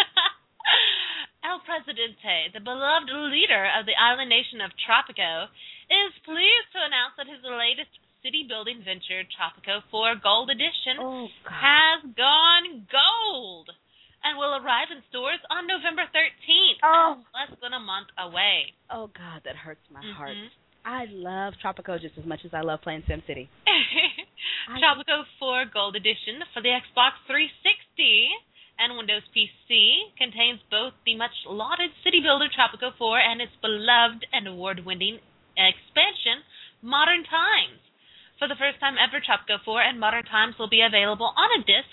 Speaker 3: El Presidente, the beloved leader of the island nation of Tropico, is pleased to announce that his latest city-building venture, Tropico 4 Gold Edition, has gone gold and will arrive in stores on November 13th. Less than a month away.
Speaker 2: Oh, God, that hurts my heart. I love Tropico just as much as I love playing SimCity.
Speaker 3: Tropico 4 Gold Edition for the Xbox 360 and Windows PC contains both the much-lauded city builder Tropico 4 and its beloved and award-winning expansion, Modern Times. For the first time ever, Tropico 4 and Modern Times will be available on a disc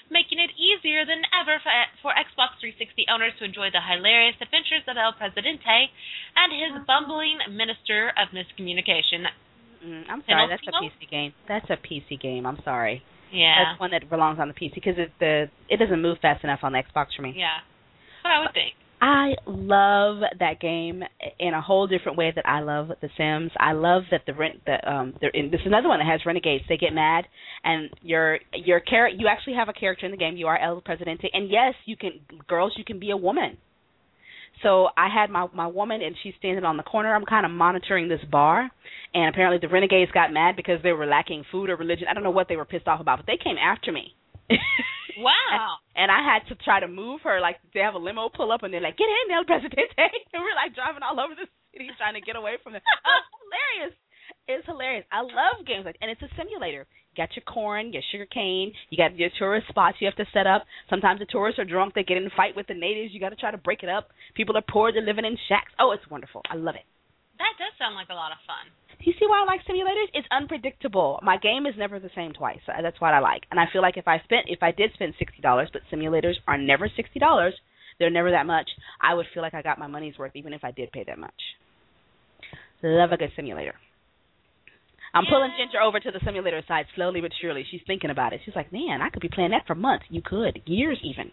Speaker 3: making it easier than ever for Xbox 360 owners to enjoy the hilarious adventures of El Presidente and his bumbling minister of miscommunication.
Speaker 2: I'm sorry, that's a PC game. That's a PC game. I'm sorry.
Speaker 3: Yeah.
Speaker 2: That's one that belongs on the PC because it doesn't move fast enough on the Xbox for me.
Speaker 3: Yeah. What I would think.
Speaker 2: I love that game in a whole different way that I love The Sims. I love that this is another one that has renegades. They get mad, and you actually have a character in the game. You are El Presidente, and yes, you can be a woman. So I had my woman, and she's standing on the corner. I'm kind of monitoring this bar, and apparently the renegades got mad because they were lacking food or religion. I don't know what they were pissed off about, but they came after me.
Speaker 3: Wow.
Speaker 2: And I had to try to move her. Like, they have a limo pull up, and they're like, get in, El Presidente. And we're, like, driving all over the city trying to get away from them. Oh, it's hilarious. It's hilarious. I love games like that. And it's a simulator. You got your corn, your sugar cane. You got your tourist spots you have to set up. Sometimes the tourists are drunk. They get in a fight with the natives. You got to try to break it up. People are poor. They're living in shacks. Oh, it's wonderful. I love it.
Speaker 3: That does sound like a lot of fun.
Speaker 2: Do you see why I like simulators? It's unpredictable. My game is never the same twice. So that's what I like. And I feel like if I did spend $60, but simulators are never $60, they're never that much, I would feel like I got my money's worth even if I did pay that much. Love a good simulator. I'm pulling Ginger over to the simulator side slowly but surely. She's thinking about it. She's like, man, I could be playing that for months. You could. Years even.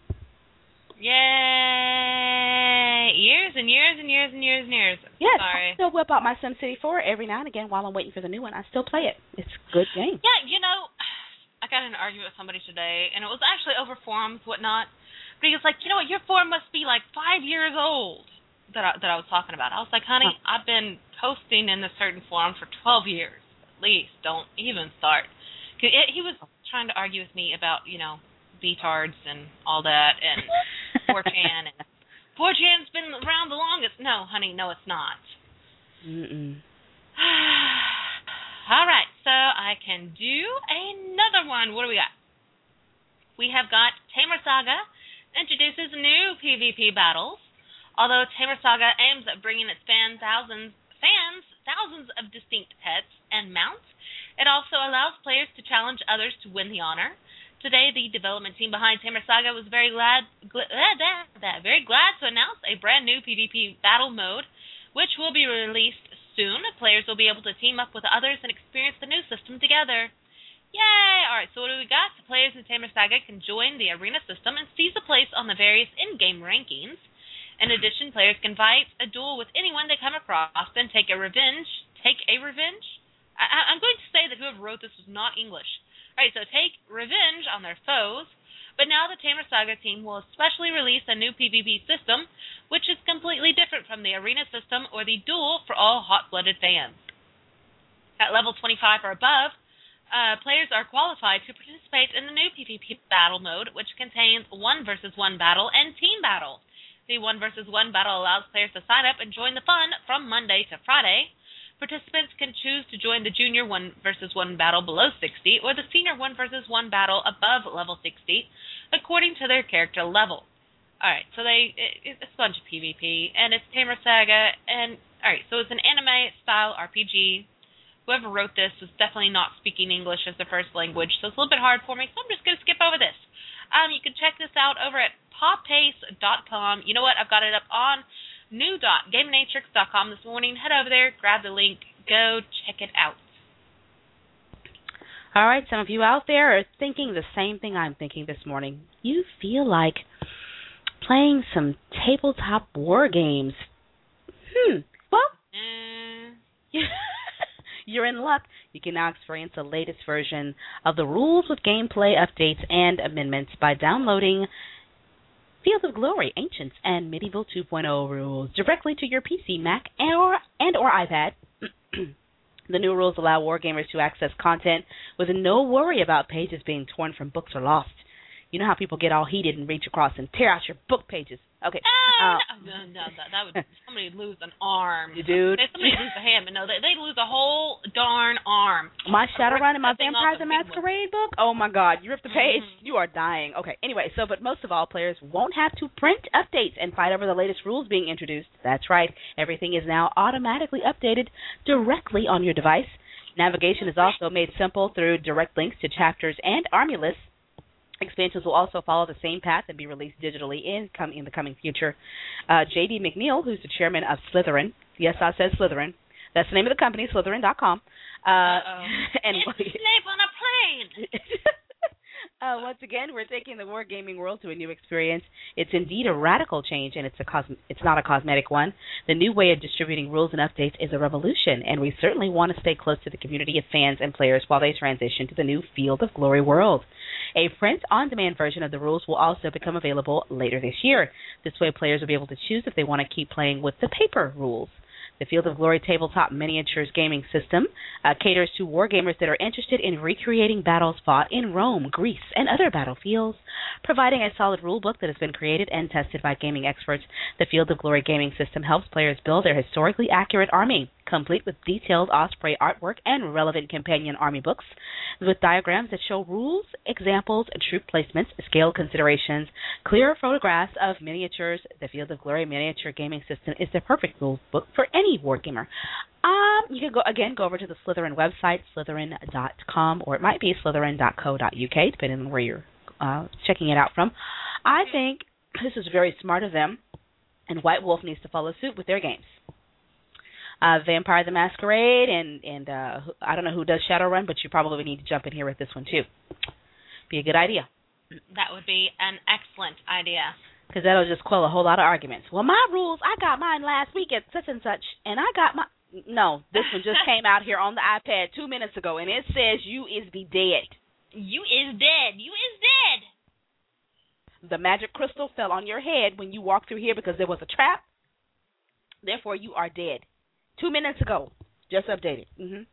Speaker 3: Yay! Years and years and years and years and years.
Speaker 2: Yes,
Speaker 3: Sorry.
Speaker 2: I still whip out my SimCity 4 every now and again while I'm waiting for the new one. I still play it. It's a good game.
Speaker 3: Yeah, I got in an argument with somebody today, and it was actually over forums, whatnot. But he was like, you know what, your forum must be like 5 years old that I was talking about. I was like, honey, I've been posting in this certain forum for 12 years. At least, don't even start. He was trying to argue with me about, betards and all that, and 4chan. And 4chan's been around the longest. No, honey, no, it's not.
Speaker 2: Mm-mm.
Speaker 3: All right, so I can do another one. What do we got? We have got Tamer Saga introduces new PvP battles. Although Tamer Saga aims at bringing its fans thousands of distinct pets and mounts, it also allows players to challenge others to win the honor. Today, the development team behind Tamer Saga was very glad to announce a brand new PvP battle mode, which will be released soon. Players will be able to team up with others and experience the new system together. Yay! Alright, so what do we got? The players in Tamer Saga can join the arena system and seize a place on the various in-game rankings. In addition, players can fight a duel with anyone they come across and take a revenge. I'm going to say that whoever wrote this was not English. Alright, so take revenge on their foes. But now the Tamer Saga team will especially release a new PvP system, which is completely different from the arena system or the duel for all hot-blooded fans. At level 25 or above, players are qualified to participate in the new PvP battle mode, which contains 1 versus 1 battle and team battle. The 1 versus 1 battle allows players to sign up and join the fun from Monday to Friday. Participants can choose to join the junior 1 versus 1 battle below 60 or the senior 1 versus 1 battle above level 60, according to their character level. Alright, so it's a bunch of PvP, and it's Tamer Saga, and alright, so it's an anime-style RPG. Whoever wrote this was definitely not speaking English as their first language, so it's a little bit hard for me, so I'm just going to skip over this. You can check this out over at poppace.com. You know what? I've got it up on new.gamematrix.com this morning. Head over there, grab the link, go check it out.
Speaker 2: All right, some of you out there are thinking the same thing I'm thinking this morning. You feel like playing some tabletop war games. Well, you're in luck. You can now experience the latest version of the rules with gameplay updates and amendments by downloading Field of Glory, Ancients, and Medieval 2.0 rules directly to your PC, Mac, or iPad. The new rules allow wargamers to access content with no worry about pages being torn from books or lost. You know how people get all heated and reach across and tear out your book pages. Okay.
Speaker 3: No, that would somebody lose an arm.
Speaker 2: Dude.
Speaker 3: Somebody lose a hand, but no, they'd lose a whole darn arm.
Speaker 2: My Shadowrun and my Vampires the Masquerade book? Oh, my God. You rip the page, you are dying. Okay, anyway, but most of all, players won't have to print updates and fight over the latest rules being introduced. That's right. Everything is now automatically updated directly on your device. Navigation is also made simple through direct links to chapters and army lists. Expansions will also follow the same path and be released digitally in the coming future. J.D. McNeil, who's the chairman of Slytherin, yes, I said Slytherin. That's the name of the company, Slytherin.com.
Speaker 3: And it's Snape on a plane.
Speaker 2: Once again, we're taking the wargaming world to a new experience. It's indeed a radical change, and it's not a cosmetic one. The new way of distributing rules and updates is a revolution, and we certainly want to stay close to the community of fans and players while they transition to the new Field of Glory world. A print-on-demand version of the rules will also become available later this year. This way, players will be able to choose if they want to keep playing with the paper rules. The Field of Glory tabletop miniatures gaming system caters to wargamers that are interested in recreating battles fought in Rome, Greece, and other battlefields. Providing a solid rule book that has been created and tested by gaming experts, the Field of Glory gaming system helps players build their historically accurate army, complete with detailed Osprey artwork and relevant companion army books, with diagrams that show rules, examples, troop placements, scale considerations, clear photographs of miniatures. The Field of Glory miniature gaming system is the perfect rules book for any wargamer. You can go over to the Slytherin website, slytherin.com, or it might be slytherin.co.uk, depending on where you're checking it out from. I think this is very smart of them, and White Wolf needs to follow suit with their games. Vampire the Masquerade, and I don't know who does Shadowrun, but you probably need to jump in here with this one too. Be a good idea.
Speaker 3: That would be an excellent idea.
Speaker 2: Because that'll just quell a whole lot of arguments. Well, my rules, I got mine last week at such and such, and I got my... No, this one just came out here on the iPad 2 minutes ago, and it says you is be dead.
Speaker 3: You is dead. You is dead.
Speaker 2: The magic crystal fell on your head when you walked through here because there was a trap. Therefore, you are dead. 2 minutes ago. Just updated.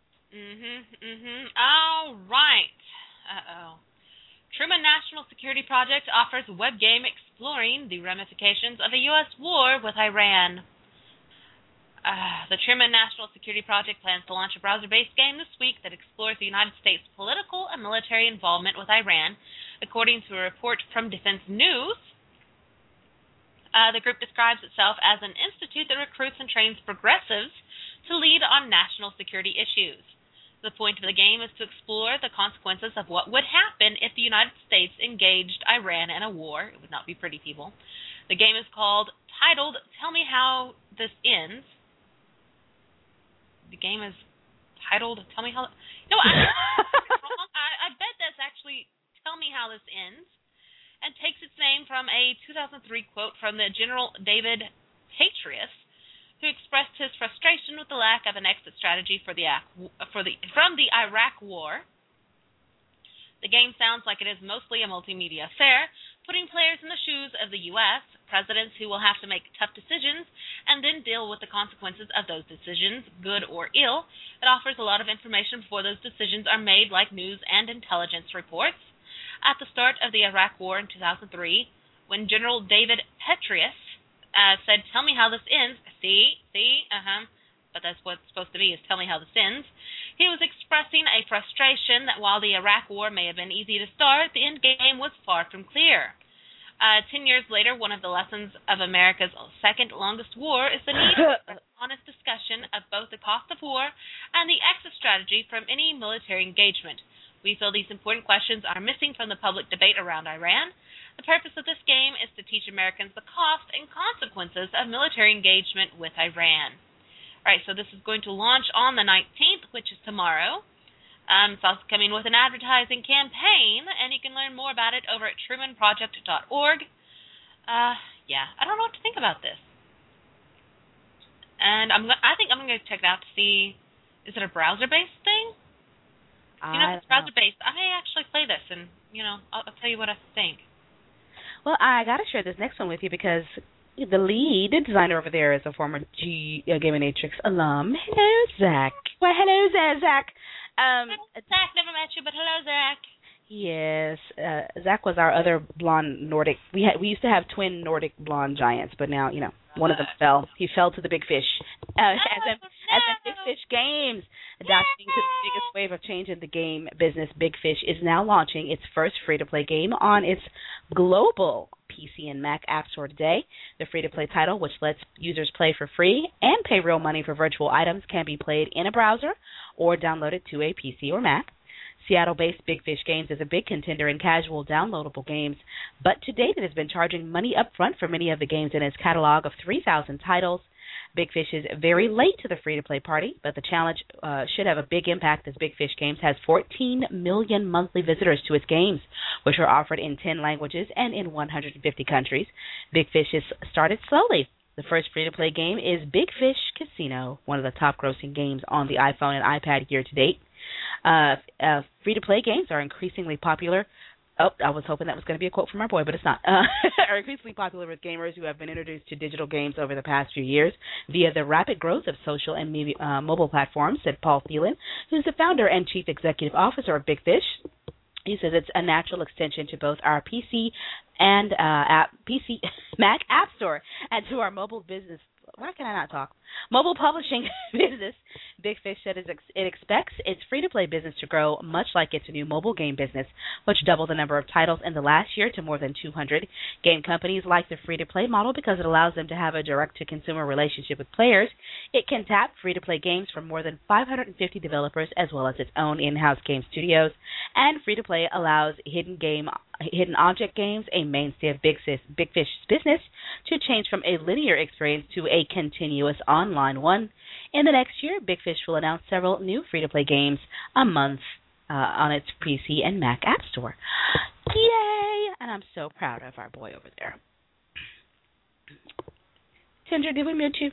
Speaker 3: All right. Truman National Security Project offers web game exploring the ramifications of a U.S. war with Iran. The Truman National Security Project plans to launch a browser-based game this week that explores the United States' political and military involvement with Iran, according to a report from Defense News. The group describes itself as an institute that recruits and trains progressives to lead on national security issues. The point of the game is to explore the consequences of what would happen if the United States engaged Iran in a war. It would not be pretty, people. The game is titled Tell Me How This Ends. The game is titled Tell Me How... No, I bet that's actually Tell Me How This Ends, and takes its name from a 2003 quote from the General David Petraeus, who expressed his frustration with the lack of an exit strategy from the Iraq War. The game sounds like it is mostly a multimedia affair, putting players in the shoes of the U.S., presidents who will have to make tough decisions and then deal with the consequences of those decisions, good or ill. It offers a lot of information before those decisions are made, like news and intelligence reports. At the start of the Iraq War in 2003, when General David Petraeus said, "Tell me how this ends," but that's what it's supposed to be, is "Tell me how this ends," he was expressing a frustration that while the Iraq War may have been easy to start, the end game was far from clear. 10 years later, one of the lessons of America's second longest war is the need for an honest discussion of both the cost of war and the exit strategy from any military engagement. We feel these important questions are missing from the public debate around Iran. The purpose of this game is to teach Americans the cost and consequences of military engagement with Iran. All right, so this is going to launch on the 19th, which is tomorrow. It's also coming with an advertising campaign, and you can learn more about it over at trumanproject.org. I don't know what to think about this. And I think I'm going to check it out to see, is it a browser-based thing? If it's browser-based, I may actually play this, and, I'll tell you what I think.
Speaker 2: Well, I got to share this next one with you because the lead designer over there is a former Gaminatrix alum. Hello, Zach. Well, hello there, Zach.
Speaker 3: Zach, never met you, but hello, Zach.
Speaker 2: Yes, Zach was our other blonde Nordic. We used to have twin Nordic blonde giants, but now one of them fell. He fell to the big fish. As in Big Fish Games, adapting to the biggest wave of change in the game business, Big Fish is now launching its first free-to-play game on its global PC and Mac App Store today. The free-to-play title, which lets users play for free and pay real money for virtual items, can be played in a browser or downloaded to a PC or Mac. Seattle-based Big Fish Games is a big contender in casual downloadable games, but to date it has been charging money up front for many of the games in its catalog of 3,000 titles. Big Fish is very late to the free-to-play party, but the challenge should have a big impact as Big Fish Games has 14 million monthly visitors to its games, which are offered in 10 languages and in 150 countries. Big Fish has started slowly. The first free-to-play game is Big Fish Casino, one of the top-grossing games on the iPhone and iPad year to date. Free-to-play games are increasingly popular. Oh, I was hoping that was going to be a quote from our boy, but it's not. Are increasingly popular with gamers who have been introduced to digital games over the past few years via the rapid growth of social and mobile platforms, said Paul Phelan, who's the founder and chief executive officer of Big Fish. He says it's a natural extension to both our PC and Mac App Store and to our mobile business. Why can I not talk? Mobile publishing business. Big Fish said it expects its free-to-play business to grow much like its new mobile game business, which doubled the number of titles in the last year to more than 200. Game companies like the free-to-play model because it allows them to have a direct-to-consumer relationship with players. It can tap free-to-play games from more than 550 developers as well as its own in-house game studios. And free-to-play allows hidden object games, a mainstay of Big Fish's business, to change from a linear experience to a continuous online one. In the next year, Big Fish will announce several new free-to-play games a month on its PC and Mac App Store. Yay! And I'm so proud of our boy over there. Tinder, did we mute you?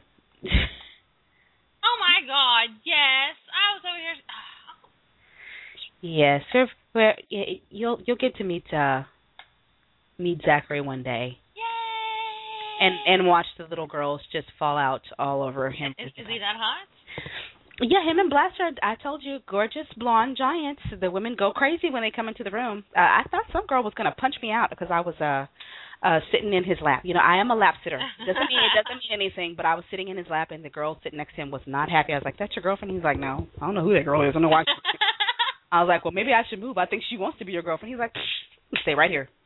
Speaker 3: Oh my God! Yes, I was over here.
Speaker 2: Yes, you'll get to meet Zachary one day. And watch the little girls just fall out all over him.
Speaker 3: Is he that hot?
Speaker 2: Yeah, him and Blaster, I told you, gorgeous blonde giants. The women go crazy when they come into the room. I thought some girl was going to punch me out because I was sitting in his lap. You know, I am a lap sitter. It doesn't mean anything, but I was sitting in his lap, and the girl sitting next to him was not happy. I was like, that's your girlfriend? He's like, no, I don't know who that girl is. I don't know why. I was like, well, maybe I should move. I think she wants to be your girlfriend. He's like, stay right here.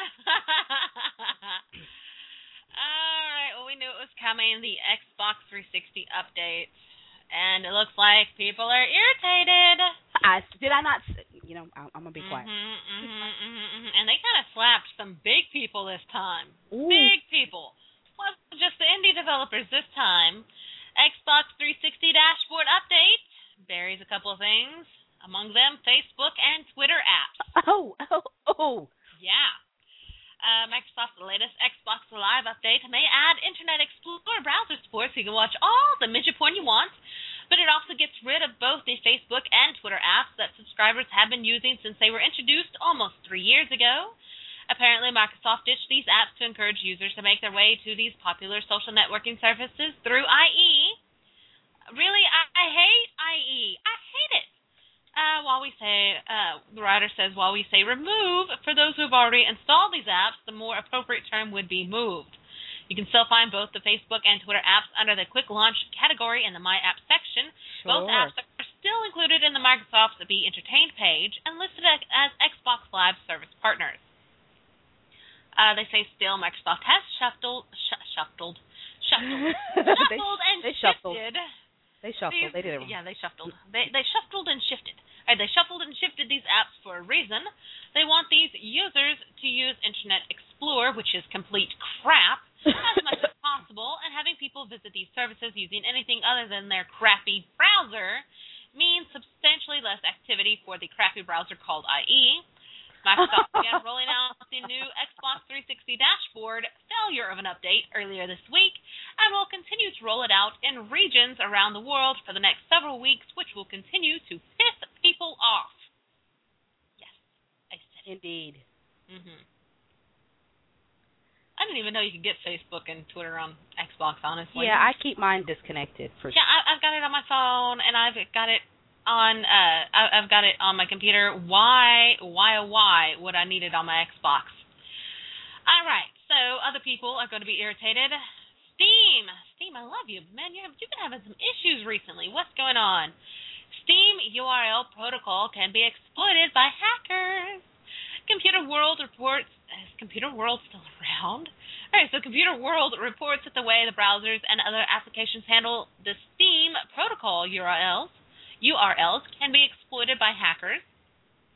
Speaker 3: Coming, the Xbox 360 update, and it looks like people are irritated.
Speaker 2: Did I not? You know, I'm gonna be quiet.
Speaker 3: And they kind of slapped some big people this time.
Speaker 2: Ooh.
Speaker 3: Big people. Wasn't just the indie developers this time. Xbox 360 dashboard update buries a couple of things, among them Facebook and Twitter apps.
Speaker 2: Oh.
Speaker 3: Yeah. Microsoft's latest Xbox Live update may add Internet Explorer browser support so you can watch all the midget porn you want, but it also gets rid of both the Facebook and Twitter apps that subscribers have been using since they were introduced almost 3 years ago. Apparently, Microsoft ditched these apps to encourage users to make their way to these popular social networking services through IE. Really, I hate IE. I hate it. The writer says, while we say remove, for those who have already installed these apps, the more appropriate term would be moved. You can still find both the Facebook and Twitter apps under the Quick Launch category in the My App section.
Speaker 2: Sure.
Speaker 3: Both apps are still included in the Microsoft's Be Entertained page and listed as Xbox Live service partners. They say still Microsoft has shuffled and shifted.
Speaker 2: They shuffled. They did it wrong.
Speaker 3: Yeah, they shuffled. They shuffled and shifted. They shuffled and shifted these apps for a reason. They want these users to use Internet Explorer, which is complete crap, as much as possible, and having people visit these services using anything other than their crappy browser means substantially less activity for the crappy browser called IE. Microsoft began rolling out the new Xbox 360 dashboard failure of an update earlier this week and will continue to roll it out in regions around the world for the next several weeks, which will continue to piss people off. Yes, I said it.
Speaker 2: Indeed.
Speaker 3: I didn't even know you could get Facebook and Twitter on Xbox, honestly.
Speaker 2: Yeah, I keep mine disconnected for sure.
Speaker 3: Yeah, I've got it on my phone, and I've got it on I've got it on my computer. Why would I need it on my Xbox? All right, so other people are going to be irritated. Steam, I love you, man. You've been having some issues recently. What's going on? Steam URL protocol can be exploited by hackers. Computer World reports. Is Computer World still around? All right, so Computer World reports that the way the browsers and other applications handle the Steam protocol URLs can be exploited by hackers.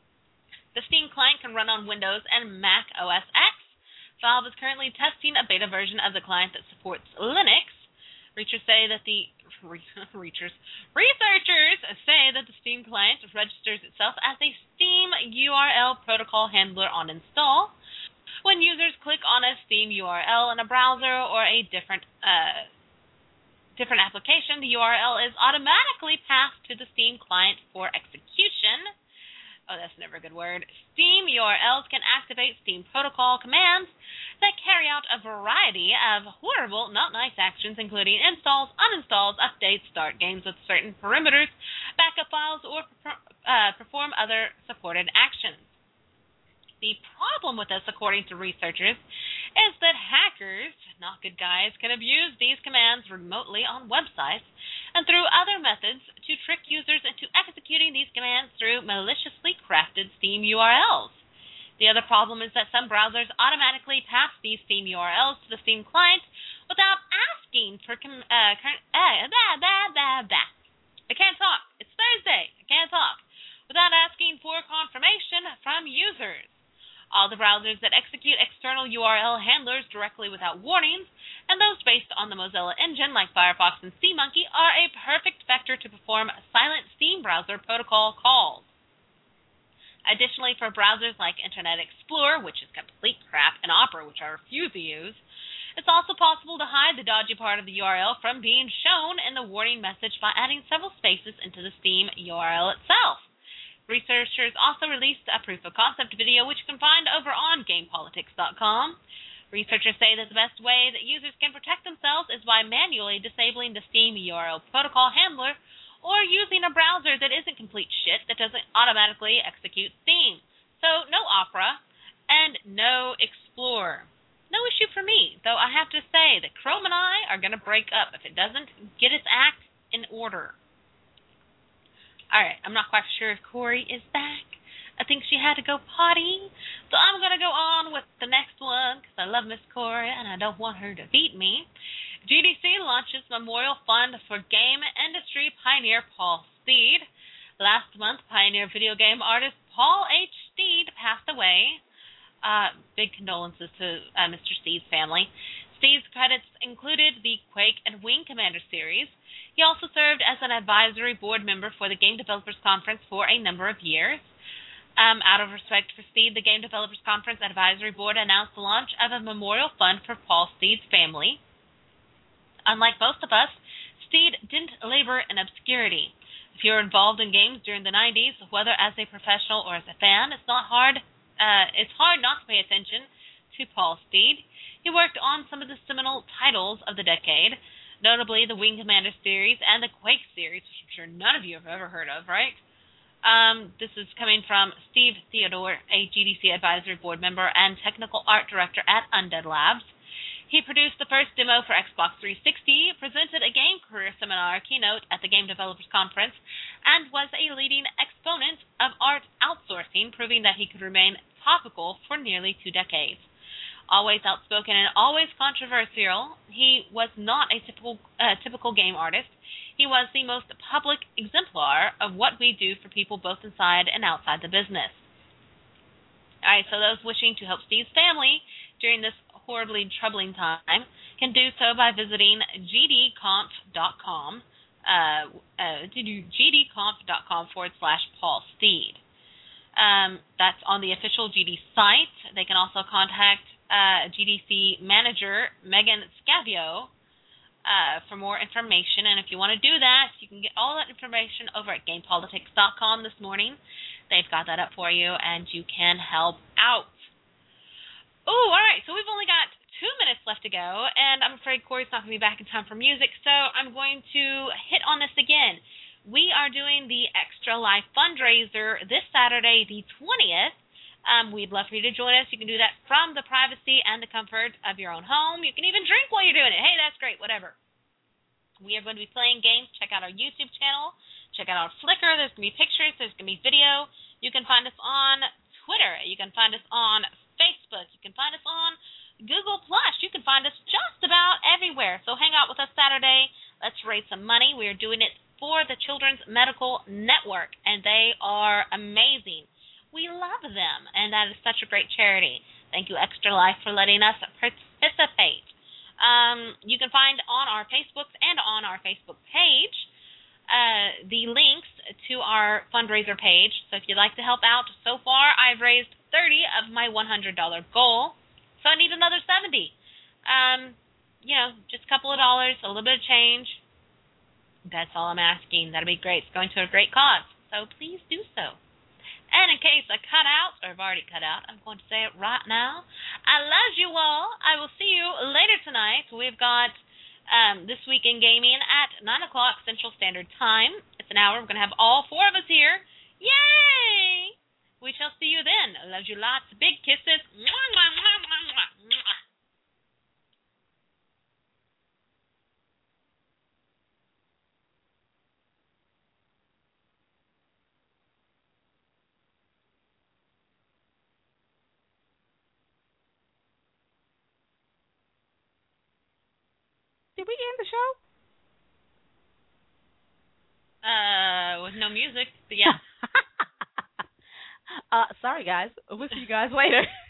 Speaker 3: The Steam client can run on Windows and Mac OS X. Valve is currently testing a beta version of the client that supports Linux. Researchers say that the Steam client registers itself as a Steam URL protocol handler on install. When users click on a Steam URL in a browser or a different application, the URL is automatically passed to the Steam client for execution. Oh, that's never a good word. Steam URLs can activate Steam protocol commands that carry out a variety of horrible, not nice actions, including installs, uninstalls, updates, start games with certain parameters, backup files, or perform other supported actions. The problem with this, according to researchers, is that hackers, not good guys, can abuse these commands remotely on websites and through other methods to trick users into executing these commands through maliciously crafted Steam URLs. The other problem is that some browsers automatically pass these Steam URLs to the Steam client without asking for I can't talk. It's Thursday. I can't talk. Without asking for confirmation from users. All the browsers that execute external URL handlers directly without warnings, and those based on the Mozilla engine like Firefox and SeaMonkey, are a perfect vector to perform silent Steam browser protocol calls. Additionally, for browsers like Internet Explorer, which is complete crap, and Opera, which I refuse to use, it's also possible to hide the dodgy part of the URL from being shown in the warning message by adding several spaces into the Steam URL itself. Researchers also released a proof-of-concept video, which you can find over on GamePolitics.com. Researchers say that the best way that users can protect themselves is by manually disabling the Steam URL protocol handler or using a browser that isn't complete shit that doesn't automatically execute Steam. So, no Opera and no Explorer. No issue for me, though I have to say that Chrome and I are going to break up if it doesn't get its act in order. Alright, I'm not quite sure if Corey is back. I think she had to go potty. So I'm going to go on with the next one because I love Miss Corey and I don't want her to beat me. GDC launches Memorial Fund for game industry pioneer Paul Steed. Last month, pioneer video game artist Paul H. Steed passed away. Big condolences to Mr. Steed's family. Steed's credits included the Quake and Wing Commander series. He also served as an advisory board member for the Game Developers Conference for a number of years. Out of respect for Steed, the Game Developers Conference Advisory Board announced the launch of a memorial fund for Paul Steed's family. Unlike most of us, Steed didn't labor in obscurity. If you were involved in games during the 90s, whether as a professional or as a fan, it's hard not to pay attention to Paul Steed. He worked on some of the seminal titles of the decade, notably the Wing Commander series and the Quake series, which I'm sure none of you have ever heard of, right? This is coming from Steve Theodore, a GDC Advisory Board member and Technical Art Director at Undead Labs. He produced the first demo for Xbox 360, presented a game career seminar keynote at the Game Developers Conference, and was a leading exponent of art outsourcing, proving that he could remain topical for nearly 2 decades. Always outspoken and always controversial, he was not a typical game artist. He was the most public exemplar of what we do for people both inside and outside the business. Alright, so those wishing to help Steve's family during this horribly troubling time can do so by visiting gdconf.com, gdconf.com/Paul Steed. That's on the official GD site. They can also contact GDC manager Megan Scavio for more information. And if you want to do that, you can get all that information over at GamePolitics.com this morning. They've got that up for you, and you can help out. Oh, all right. So we've only got 2 minutes left to go, and I'm afraid Corey's not going to be back in time for music, so I'm going to hit on this again. We are doing the Extra Life fundraiser this Saturday, the 20th. We'd love for you to join us. You can do that from the privacy and the comfort of your own home. You can even drink while you're doing it. Hey, that's great, whatever. We are going to be playing games. Check out our YouTube channel. Check out our Flickr. There's going to be pictures. There's going to be video. You can find us on Twitter. You can find us on Facebook. You can find us on Google+. You can find us just about everywhere. So hang out with us Saturday. Let's raise some money. We are doing it for the Children's Medical Network, and they are amazing. We love them, and that is such a great charity. Thank you, Extra Life, for letting us participate. You can find on our Facebooks and on our Facebook page the links to our fundraiser page. So if you'd like to help out, so far I've raised $30 of my $100 goal, so I need another 70. Just a couple of dollars, a little bit of change. That's all I'm asking. That'll be great. It's going to a great cause, so please do so. And in case I cut out, or have already cut out, I'm going to say it right now. I love you all. I will see you later tonight. We've got This Week in Gaming at 9 o'clock Central Standard Time. It's an hour. We're going to have all four of us here. Yay! We shall see you then. I love you lots. Big kisses. Mwah, mwah, mwah, mwah, mwah.
Speaker 2: Did we end the show?
Speaker 3: With no music, but yeah.
Speaker 2: Sorry, guys. We'll see you guys later.